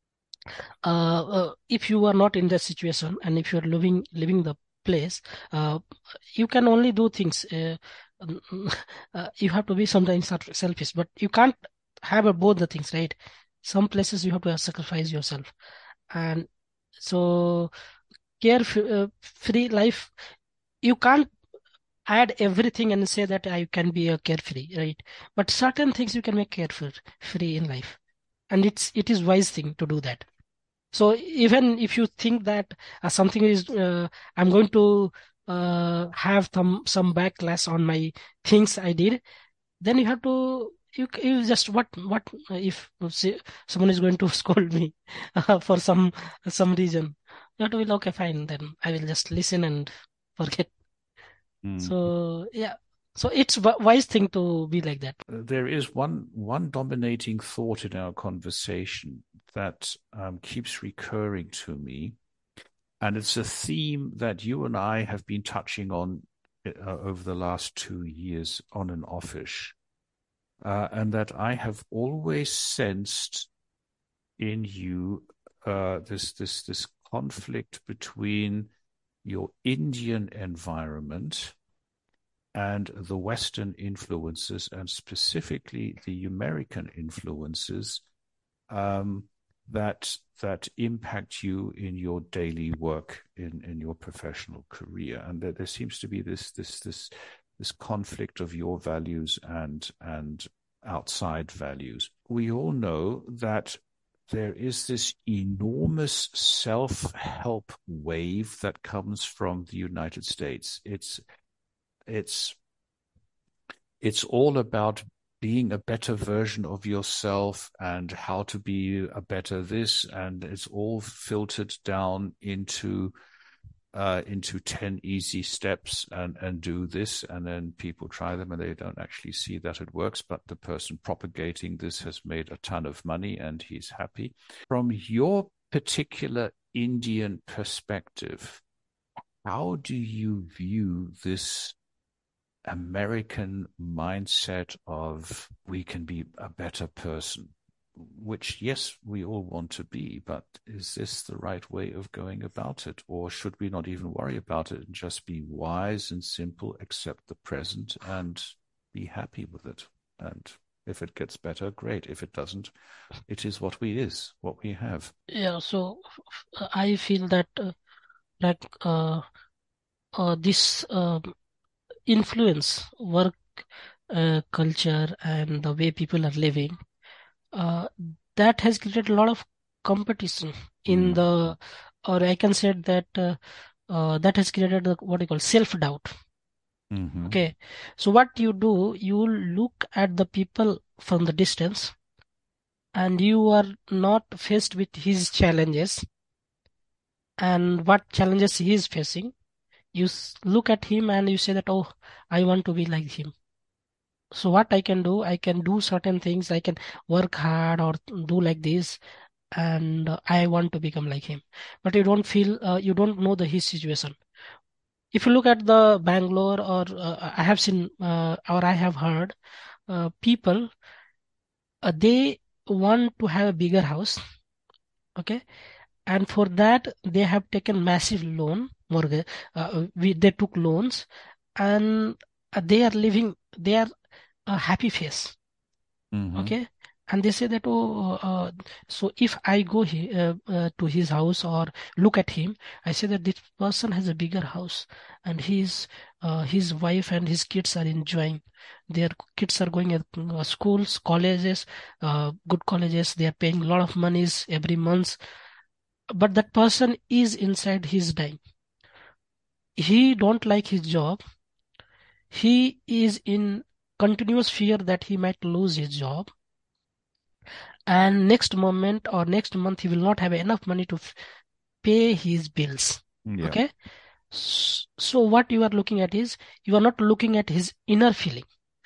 Speaker 2: uh, uh, if you are not in that situation, and if you're living living the place, uh, you can only do things, uh, um, uh, you have to be sometimes self- selfish, but you can't have uh, both the things, right? Some places you have to sacrifice yourself. And so care f- uh, free life, you can't add everything and say that I can be a carefree, right? But certain things you can make carefree free in life, and it's it is wise thing to do that. So even if you think that uh, something is, uh, I'm going to uh, have some some backlash on my things I did, then you have to, you you just, what what uh, if say, someone is going to scold me uh, for some some reason, you have to be okay, fine, then I will just listen and forget.
Speaker 1: Mm.
Speaker 2: So yeah, so it's a wise thing to be like that.
Speaker 1: There is one one dominating thought in our conversation that um, keeps recurring to me, and it's a theme that you and I have been touching on uh, over the last two years on and offish, uh, and that I have always sensed in you, uh, this this this conflict between your Indian environment and the Western influences, and specifically the American influences, um, that that impact you in your daily work, in in your professional career, and that there seems to be this this this this conflict of your values and and outside values. We all know that there is this enormous self-help wave that comes from the United States. It's it's it's all about being a better version of yourself and how to be a better this, and it's all filtered down into uh, into ten easy steps, and and do this, and then people try them and they don't actually see that it works, but the person propagating this has made a ton of money and he's happy. From your particular Indian perspective, how do you view this American mindset of we can be a better person, which, yes, we all want to be, but is this the right way of going about it? Or should we not even worry about it and just be wise and simple, accept the present and be happy with it? And if it gets better, great. If it doesn't, it is what we is, what we have.
Speaker 2: Yeah, so uh, I feel that uh, like uh, uh, this uh, influence work uh, culture and the way people are living, uh, that has created a lot of competition in
Speaker 1: Mm.
Speaker 2: the, or I can say that uh, uh, that has created the, what you call self doubt.
Speaker 1: Mm-hmm.
Speaker 2: Okay, so what you do, you look at the people from the distance, and you are not faced with his challenges and what challenges he is facing, you s- look at him and you say that, oh, I want to be like him. So what I can do, I can do certain things, I can work hard or do like this, and uh, I want to become like him. But you don't feel, uh, you don't know the his situation. If you look at the Bangalore, or uh, I have seen, uh, or I have heard, uh, people, uh, they want to have a bigger house, okay, and for that they have taken massive loan mortgage. Uh, we, they took loans, and uh, they are living, they are a happy face,
Speaker 1: Mm-hmm.
Speaker 2: okay, and they say that, oh, uh, so if I go he, uh, uh, to his house or look at him, I say that this person has a bigger house, and his uh, his wife and his kids are enjoying. Their kids are going at uh, schools, colleges, uh, good colleges. They are paying a lot of monies every month, but that person is inside his dying. He don't like his job. He is in continuous fear that he might lose his job, and next moment or next month he will not have enough money to f- pay his bills.
Speaker 1: Yeah.
Speaker 2: Okay. S- so what you are looking at is, you are not looking at his inner feeling,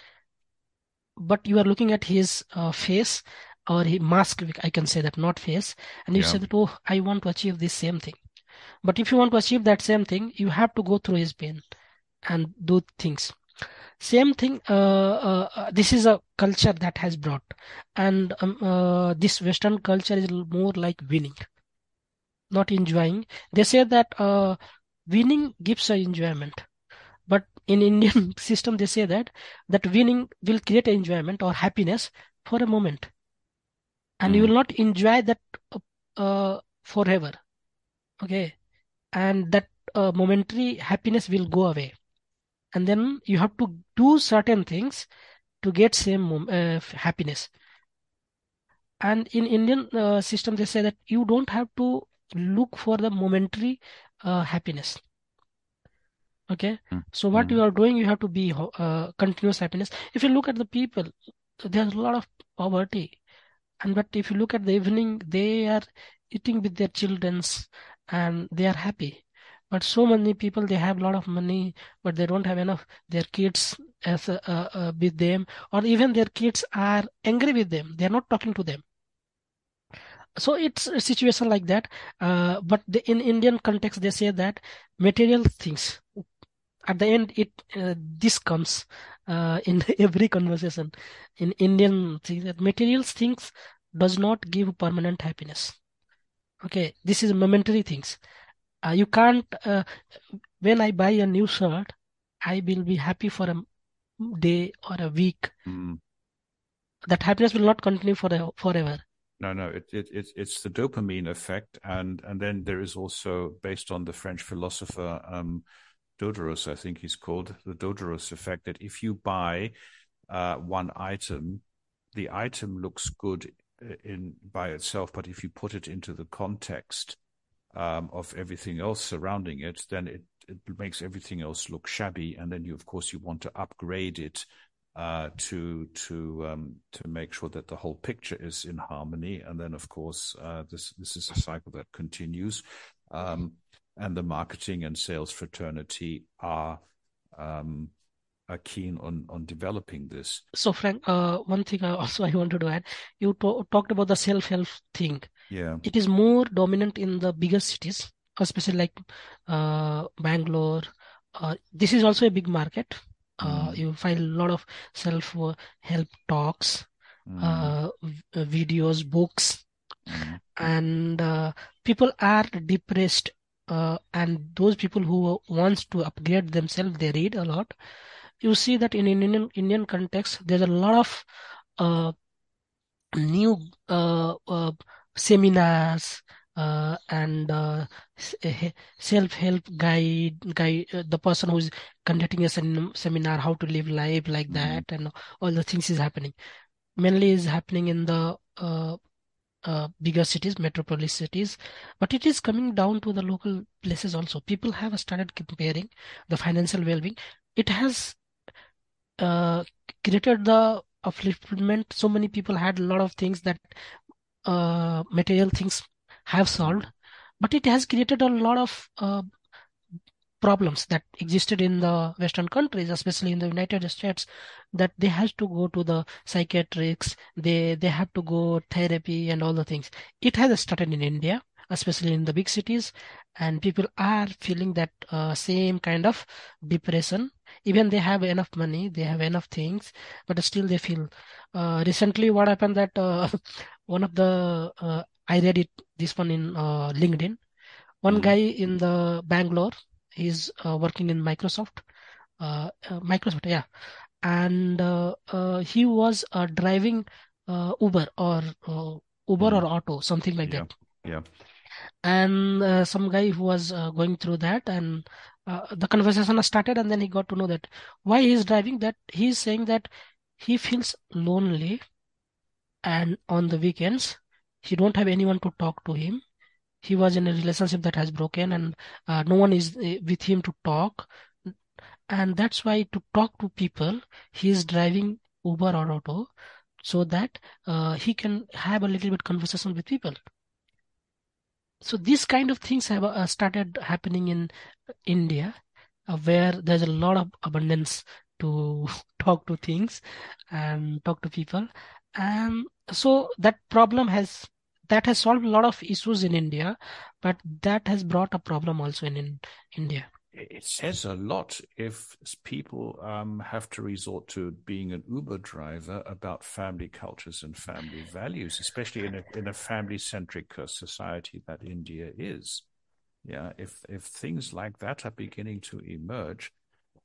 Speaker 2: but you are looking at his uh, face, or his mask, I can say that, not face, and you
Speaker 1: Yeah.
Speaker 2: say that, oh, I want to achieve this same thing. But if you want to achieve that same thing, you have to go through his pain and do things. Same thing, uh, uh, uh, this is a culture that has brought, and um, uh, this Western culture is more like winning, not enjoying. They say that uh, winning gives a enjoyment, but in Indian system they say that that winning will create enjoyment or happiness for a moment, and you
Speaker 1: Mm.
Speaker 2: will not enjoy that uh, uh, forever. Okay, and that uh, momentary happiness will go away, and then you have to do certain things to get same mom- uh, happiness. And in Indian uh, system they say that you don't have to look for the momentary uh, happiness. Okay,
Speaker 1: Mm.
Speaker 2: so what you
Speaker 1: Mm.
Speaker 2: are doing, you have to be ho- uh, continuous happiness. If you look at the people, there's a lot of poverty, and but if you look at the evening, they are eating with their childrens and they are happy. But so many people, they have a lot of money, but they don't have enough. Their kids as uh, uh, uh, with them, or even their kids are angry with them, they are not talking to them. So it's a situation like that. Uh, but the, in Indian context they say that material things, at the end, it uh, this comes uh, in every conversation in Indian thing, that materials things does not give permanent happiness. Okay, this is momentary things. Uh, you can't. Uh, when I buy a new shirt, I will be happy for a day or a week.
Speaker 1: Mm.
Speaker 2: That happiness will not continue for a, forever.
Speaker 1: No, no, it, it, it, it's the dopamine effect. And, and then there is also, based on the French philosopher um, Diderot, I think he's called, the Diderot effect, that if you buy uh, one item, the item looks good in by itself, but if you put it into the context um, of everything else surrounding it, then it, it makes everything else look shabby. And then you, of course, you want to upgrade it uh, to to um, to make sure that the whole picture is in harmony. And then, of course, uh, this this is a cycle that continues. Um, and the marketing and sales fraternity are um, are keen on on developing this.
Speaker 2: So, Frank, uh, one thing I also I wanted to add, you to- talked about the self-help thing.
Speaker 1: Yeah.
Speaker 2: It is more dominant in the bigger cities, especially like uh, Bangalore. Uh, this is also a big market. Uh,
Speaker 1: Mm,
Speaker 2: you find a lot of self-help talks,
Speaker 1: mm,
Speaker 2: uh, v- uh, videos, books,
Speaker 1: mm,
Speaker 2: and uh, people are depressed. Uh, and those people who wants to upgrade themselves, they read a lot. You see that in Indian Indian context, there's a lot of uh, new uh, uh, seminars uh, and uh, s- eh, self-help guide guide uh, the person who's conducting a sem- seminar, how to live life like
Speaker 1: mm.
Speaker 2: that, and all the things is happening. Mainly is happening in the uh, uh, bigger cities, metropolis cities, but it is coming down to the local places also. People have started comparing the financial well-being. It has uh, created the upliftment. So many people had a lot of things that uh, material things have solved,
Speaker 1: Mm.
Speaker 2: but it has created a lot of uh, problems that existed in the Western countries, especially in the United States, that they have to go to the psychiatrists, they they have to go therapy and all the things. It has started in India, especially in the big cities, and people are feeling that uh, same kind of depression. Even they have enough money, they have enough things, but still they feel. Uh, recently, what happened that uh, one of the uh, I read it this one in uh, LinkedIn. One
Speaker 1: Mm.
Speaker 2: guy in the Bangalore, he's uh, working in Microsoft, uh, uh, Microsoft, yeah, and uh, uh, he was uh, driving uh, Uber or uh, Uber
Speaker 1: Mm.
Speaker 2: or Auto, something like that.
Speaker 1: Yeah. Yeah.
Speaker 2: And uh, some guy who was uh, going through that, and uh, the conversation started, and then he got to know that why he's driving. That he's saying that he feels lonely, and on the weekends he don't have anyone to talk to him. He was in a relationship that has broken, and uh, no one is uh, with him to talk, and that's why to talk to people he is driving Uber or Auto, so that uh, he can have a little bit conversation with people. So these kind of things have uh, started happening in India, uh, where there's a lot of abundance to talk to things and talk to people. And so that problem has that has solved a lot of issues in India, but that has brought a problem also in, in India.
Speaker 1: It says a lot if people um, have to resort to being an Uber driver about family cultures and family values, especially in a in a family centric uh, society that India is. Yeah, if if things like that are beginning to emerge,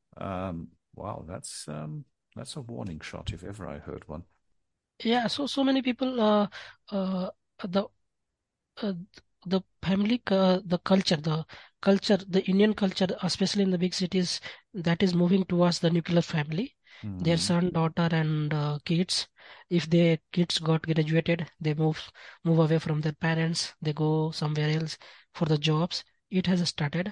Speaker 1: um, wow, that's um, that's a warning shot if ever I heard one.
Speaker 2: Yeah, so so many people uh, uh, the uh, the family uh, the culture the culture the Indian culture, especially in the big cities, that is moving towards the nuclear family, their
Speaker 1: Mm.
Speaker 2: son, daughter, and uh, kids. If their kids got graduated, they move move away from their parents, they go somewhere else for the jobs. It has started,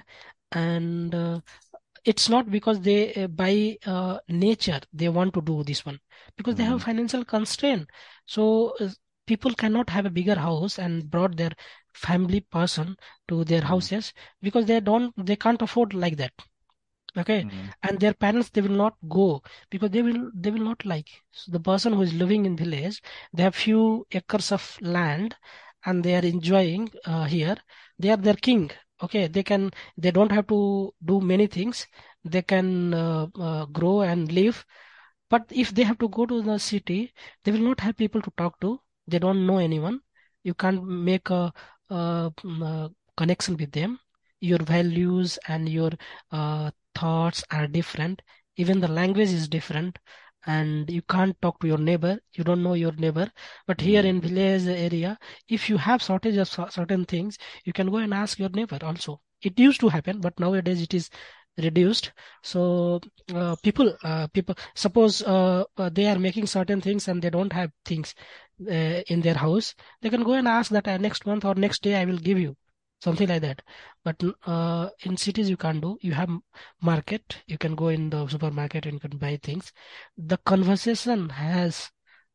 Speaker 2: and uh, it's not because they uh, by uh, nature they want to do this one, because they have
Speaker 1: Mm.
Speaker 2: financial constraint. So uh, people cannot have a bigger house and brought their family person to their
Speaker 1: Mm.
Speaker 2: houses, because they don't they can't afford like that. Okay.
Speaker 1: Mm.
Speaker 2: And their parents, they will not go, because they will they will not like. So the person who is living in village, they have few acres of land, and they are enjoying uh, here. They are their king. Okay, they can they don't have to do many things. They can uh, uh, grow and live. But if they have to go to the city, they will not have people to talk to. They don't know anyone. You can't make a, a, mm, a connection with them. Your values and your uh, thoughts are different. Even the language is different, and you can't talk to your neighbor. You don't know your neighbor. But here
Speaker 1: Mm.
Speaker 2: in village area, if you have shortage of cer- certain things, you can go and ask your neighbor also. It used to happen, but nowadays it is reduced. So uh, people uh, people suppose uh, uh, they are making certain things and they don't have things uh, in their house, they can go and ask that uh, next month or next day I will give you something like that. But uh, in cities you can't do. You have market, you can go in the supermarket and you can buy things. The conversation has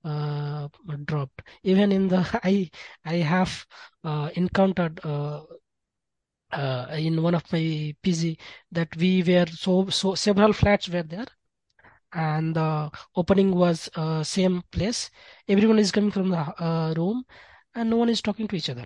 Speaker 2: uh, dropped. Even in the i i have uh, encountered uh, uh, in one of my P G, that we were so so several flats were there, and the opening was uh, same place. Everyone is coming from the uh, room, and no one is talking to each other.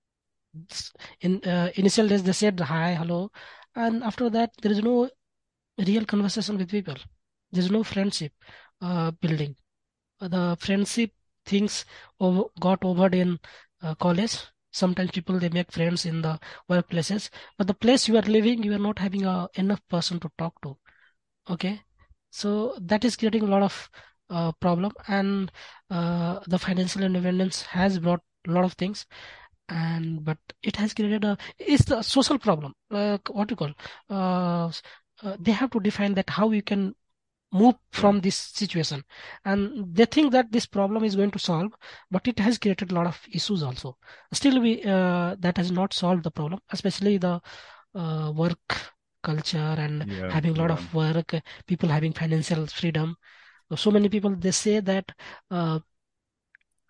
Speaker 2: S- In uh, initial days, they said hi, hello, and after that, there is no real conversation with people. There is no friendship uh, building. The friendship things over, got over in uh, college. Sometimes people they make friends in the workplaces, but the place you are living, you are not having a enough person to talk to. Okay, so that is creating a lot of uh, problem, and uh, the financial independence has brought a lot of things, and but it has created a it's the social problem. Uh, what you call uh, s- uh, they have to define that how you can move
Speaker 1: Yeah.
Speaker 2: from this situation, and they think that this problem is going to solve, but it has created a lot of issues also. Still we uh, that has not solved the problem, especially the uh, work culture, and
Speaker 1: Yeah.
Speaker 2: having a lot
Speaker 1: Yeah.
Speaker 2: of work, people having financial freedom. So many people they say that uh,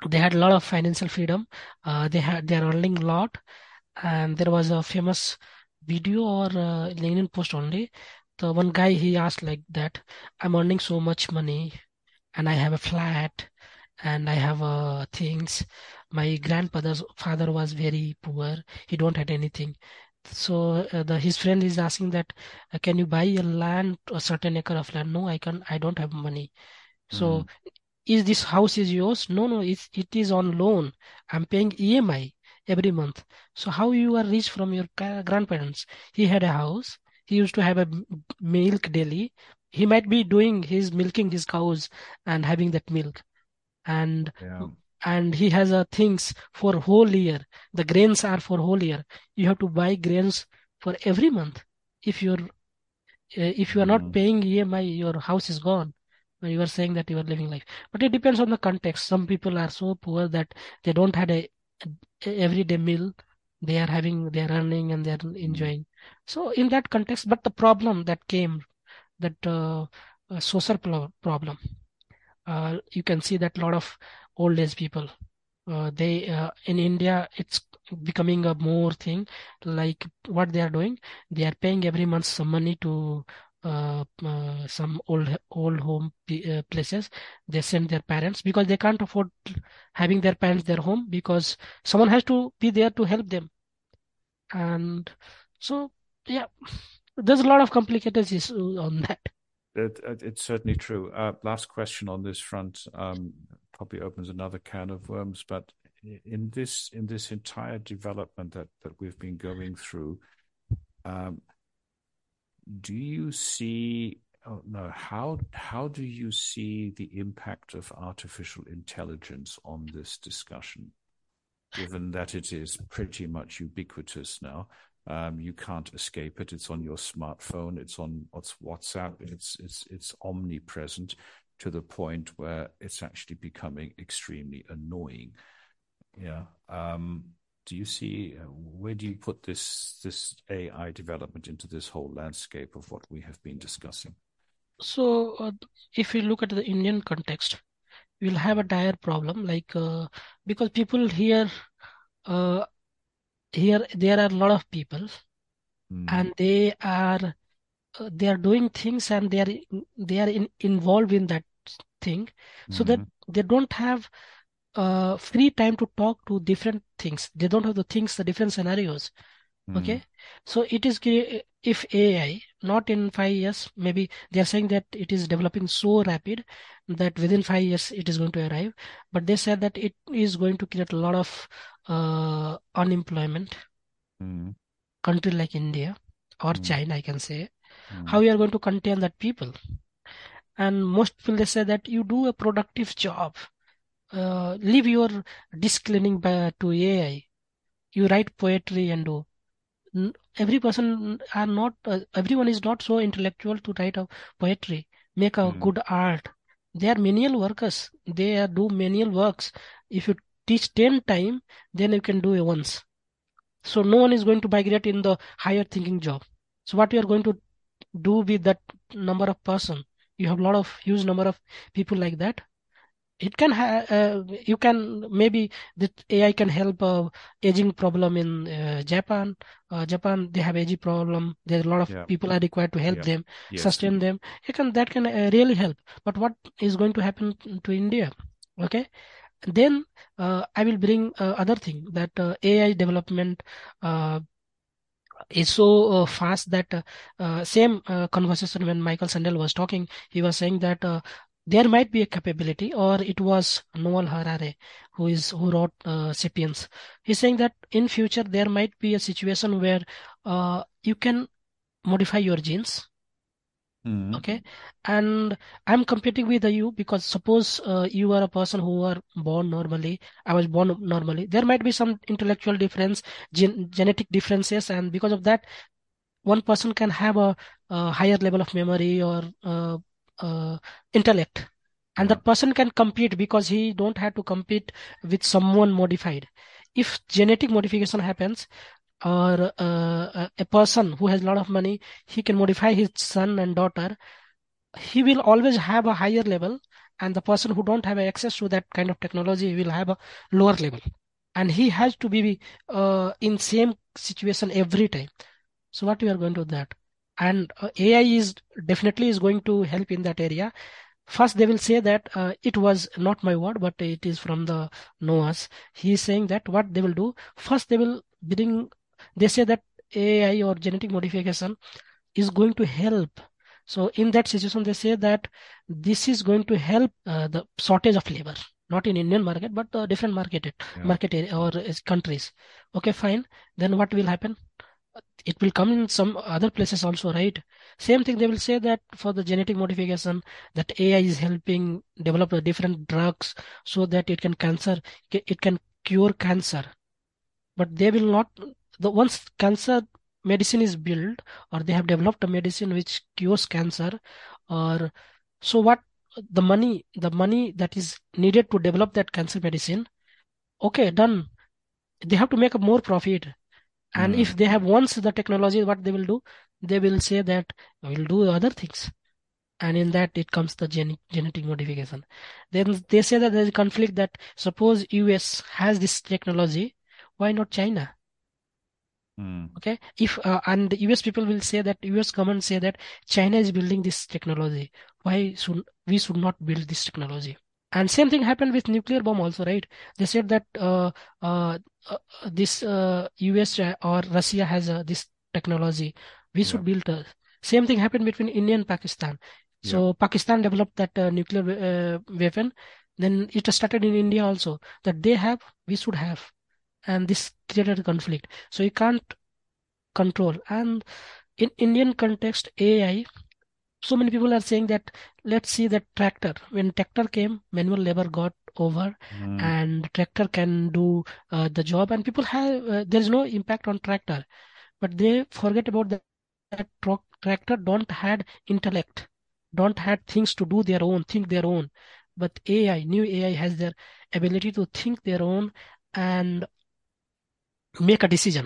Speaker 2: they had a lot of financial freedom. Uh, they had they are earning a lot, and there was a famous video or uh, LinkedIn post only. The one guy he asked like that, "I'm earning so much money, and I have a flat, and I have uh, things. My grandfather's father was very poor. He don't had anything." So uh, the his friend is asking that, uh, "Can you buy a land, a certain acre of land?" "No, I can. I don't have money." So
Speaker 1: Mm.
Speaker 2: is this house is yours? No, no, it's, it is on loan. I'm paying E M I every month. So how you are rich from your gra- grandparents? He had a house. He used to have a m- milk daily. He might be doing his milking his cows and having that milk. And
Speaker 1: Yeah.
Speaker 2: and he has uh, things for whole year. The grains are for whole year. You have to buy grains for every month. If you're uh, if you are not
Speaker 1: Mm.
Speaker 2: paying E M I, your house is gone. When you are saying that you are living life, but it depends on the context. Some people are so poor that they don't have a, a everyday meal. They are having, they are earning, and they are
Speaker 1: Mm.
Speaker 2: enjoying. So in that context, but the problem that came, that uh, uh, social pro- problem, uh, you can see that a lot of old age people, uh, they uh, in India, it's becoming a more thing. Like what they are doing, they are paying every month some money to uh, uh, some old old home p- uh, places. They send their parents because they can't afford having their parents their home, because someone has to be there to help them. And so, yeah, there's a lot of complicated issues on that.
Speaker 1: It, it, it's certainly true. Uh, last question on this front, um, probably opens another can of worms, but in this in this entire development that that we've been going through, um, do you see? Oh, no, how how do you see the impact of artificial intelligence on this discussion? Given that it is pretty much ubiquitous now. Um, you can't escape it. It's on your smartphone. It's on what's WhatsApp. It's it's it's omnipresent to the point where it's actually becoming extremely annoying. Yeah. Um, do you see uh, where do you put this this A I development into this whole landscape of what we have been discussing?
Speaker 2: So, uh, if you look at the Indian context, we'll have a dire problem, like uh, because people here, uh, here there are a lot of people,
Speaker 1: Mm.
Speaker 2: and they are uh, they are doing things, and they are in- they are in, involved in that thing, so that
Speaker 1: Mm.
Speaker 2: they don't have uh, free time to talk to different things. They don't have the things, the different scenarios.
Speaker 1: Mm.
Speaker 2: Okay, so it is cre- if A I, not in five years, maybe they are saying that it is developing so rapid that within five years it is going to arrive. But they said that it is going to create a lot of uh, unemployment.
Speaker 1: Mm.
Speaker 2: Country like India or
Speaker 1: Mm.
Speaker 2: China, I can say, how
Speaker 1: Mm.
Speaker 2: you are going to contain that people. And most people, they say that you do a productive job. Uh, leave your disk cleaning by, to A I. You write poetry and do. N- every person are not uh, everyone is not so intellectual to write a poetry, make a
Speaker 1: Mm.
Speaker 2: good art. They are manual workers. They are do manual works. If you teach ten time, then you can do it once. So no one is going to migrate in the higher thinking job. So what you are going to do with that number of person? You have a lot of huge number of people like that. It can ha- uh, you can maybe that A I can help uh, aging problem in uh, Japan. Uh, Japan, they have aging problem. There's a lot of
Speaker 1: Yeah.
Speaker 2: people are required to help
Speaker 1: Yeah.
Speaker 2: them,
Speaker 1: Yes.
Speaker 2: sustain them. It can that can uh, really help. But what is going to happen to India? Okay, then uh, I will bring uh, other thing, that uh, A I development uh, is so uh, fast that uh, uh, same uh, conversation when Michael Sandel was talking, he was saying that uh, there might be a capability, or it was Noel Harare who is who wrote uh, Sapiens. He's saying that in future there might be a situation where uh, you can modify your genes.
Speaker 1: Mm.
Speaker 2: Okay, and I'm competing with you because suppose uh, you are a person who are born normally. I was born normally. There might be some intellectual difference, gen- genetic differences, and because of that, one person can have a, a higher level of memory or uh, uh, intellect, and
Speaker 1: Yeah.
Speaker 2: that person can compete because he don't have to compete with someone modified. If genetic modification happens, or uh, a a person who has a lot of money, he can modify his son and daughter, he will always have a higher level, and the person who don't have access to that kind of technology will have a lower level, and he has to be uh, in same situation every time. So what we are going to do that? And uh, A I is definitely is going to help in that area. First, they will say that uh, it was not my word, but it is from the Noah's. He is saying that what they will do, first they will bring, they say that A I or genetic modification is going to help. So in that situation, they say that this is going to help uh, the shortage of labor, not in Indian market, but uh, different market,
Speaker 1: Yeah.
Speaker 2: market area or uh, countries. Okay, fine. Then what will happen? It will come in some other places also, right? Same thing, they will say that for the genetic modification, that A I is helping develop the different drugs so that it can cancer, it can cure cancer. But they will not, the once cancer medicine is built, or they have developed a medicine which cures cancer, or so what, the money, the money that is needed to develop that cancer medicine, okay, done. They have to make a more profit. And if
Speaker 1: Mm.
Speaker 2: they have once the technology, what they will do, they will say that we'll do other things. And in that it comes the gene, genetic modification. Then they say that there is a conflict, that suppose U S has this technology, why not China?
Speaker 1: Mm.
Speaker 2: Okay, if uh, and the U S people will say that, U S government say that China is building this technology, why should we should not build this technology? And same thing happened with nuclear bomb also, right? They said that uh, uh, uh, this uh, U S or Russia has uh, this technology. We
Speaker 1: Yeah.
Speaker 2: should build a. Same thing happened between India and Pakistan.
Speaker 1: Yeah.
Speaker 2: So Pakistan developed that uh, nuclear uh, weapon. Then it started in India also. That they have, we should have, and this created a conflict. So you can't control. And in Indian context, A I, so many people are saying that, let's see that tractor, when tractor came, manual labor got over,
Speaker 1: Mm.
Speaker 2: and tractor can do uh, the job, and people have uh, there is no impact on tractor, but they forget about that, that tro- tractor don't had intellect, don't had things to do their own, think their own. But AI, new AI has their ability to think their own and make a decision.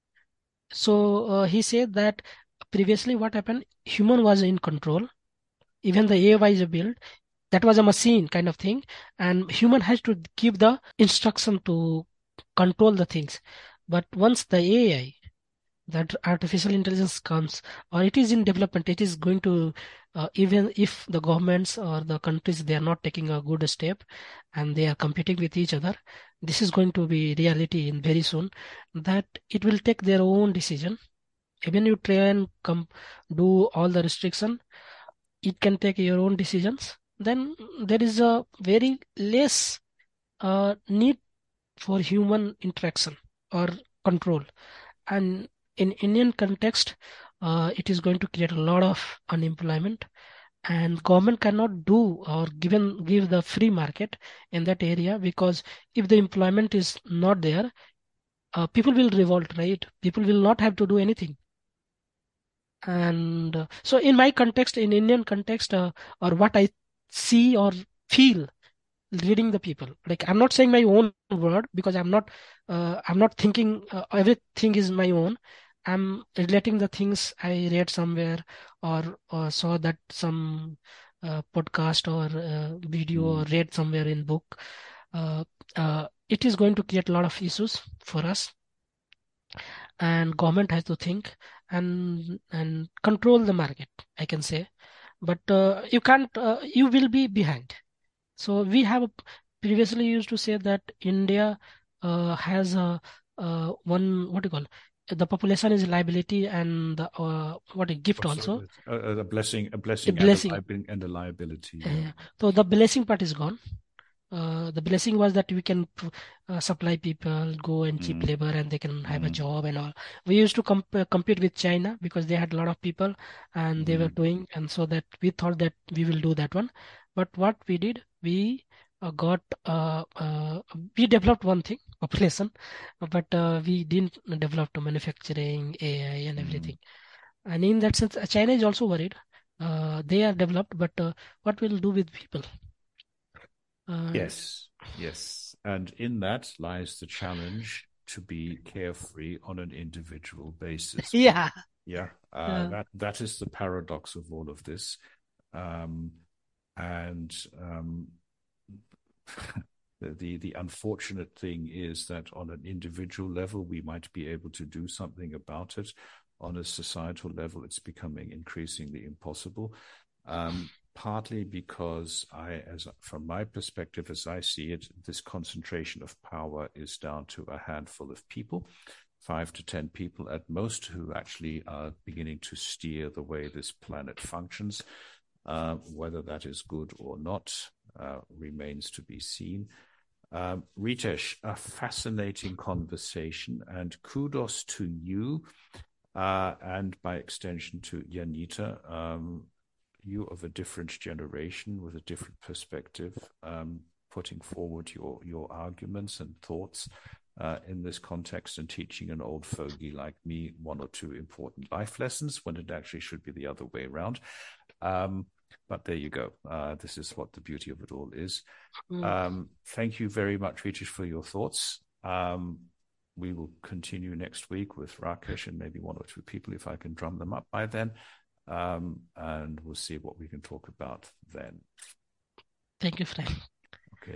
Speaker 2: So uh, he said that previously what happened, human was in control, even the A I is built, that was a machine kind of thing, and human has to give the instruction to control the things. But once the A I, that artificial intelligence comes, or it is in development, it is going to uh, even if the governments or the countries, they are not taking a good step and they are competing with each other, this is going to be reality in very soon, that it will take their own decision. Even you try and come do all the restriction, it can take your own decisions. Then there is a very less uh, need for human interaction or control. And in Indian context, uh, it is going to create a lot of unemployment, and government cannot do or given give the free market in that area, because if the employment is not there, uh, people will revolt, right? People will not have to do anything. And uh, so in my context, in Indian context, uh, or what I see or feel reading the people, like I'm not saying my own word, because i'm not uh, i'm not thinking uh, everything is my own. I'm relating the things I read somewhere, or, or saw that some uh, podcast or uh, video, or
Speaker 1: Mm.
Speaker 2: read somewhere in book. uh, uh, it is going to create a lot of issues for us, and government has to think and and control the market, I can say. But uh, you can't uh, you will be behind. So we have a- previously used to say that India uh, has a uh, one, what do you call, the population is liability, and the, uh, what a gift
Speaker 1: Oh, sorry.
Speaker 2: also,
Speaker 1: A, a blessing, a
Speaker 2: a
Speaker 1: blessing and a
Speaker 2: blessing.
Speaker 1: liability, and a liability. Yeah.
Speaker 2: Uh, so the blessing part is gone. Uh, the blessing was that we can pr- uh, supply people, go and cheap
Speaker 1: Mm.
Speaker 2: labor, and they can have a
Speaker 1: Mm.
Speaker 2: job and all. We used to comp- uh, compete with China because they had a lot of people and they were
Speaker 1: Mm.
Speaker 2: doing, and so that we thought that we will do that one. But what we did, we uh, got uh, uh, we developed one thing, population, but uh, we didn't develop the manufacturing, A I, and
Speaker 1: Mm.
Speaker 2: everything. And in that sense, uh, China is also worried. Uh, they are developed, but uh, what will do with people? Uh,
Speaker 1: Yes, yes. And in that lies the challenge to be carefree on an individual basis. But
Speaker 2: yeah.
Speaker 1: yeah, uh,
Speaker 2: Uh,
Speaker 1: that that is the paradox of all of this. Um, and um, the, the the unfortunate thing is that on an individual level, we might be able to do something about it. On a societal level, it's becoming increasingly impossible. Um, partly because I, as from my perspective, as I see it, this concentration of power is down to a handful of people, five to ten people at most, who actually are beginning to steer the way this planet functions. Uh, whether that is good or not uh, remains to be seen. Um, Ritesh, a fascinating conversation, and kudos to you, uh, and by extension to Janita. Um, you of a different generation with a different perspective, um, putting forward your your arguments and thoughts uh, in this context, and teaching an old fogey like me one or two important life lessons when it actually should be the other way around. Um, but there you go. Uh, this is what the beauty of it all is.
Speaker 2: Mm.
Speaker 1: Um, thank you very much, Ritesh, for your thoughts. Um, we will continue next week with Rakesh and maybe one or two people if I can drum them up by then. Um, and we'll see what we can talk about then.
Speaker 2: Thank you, Frank.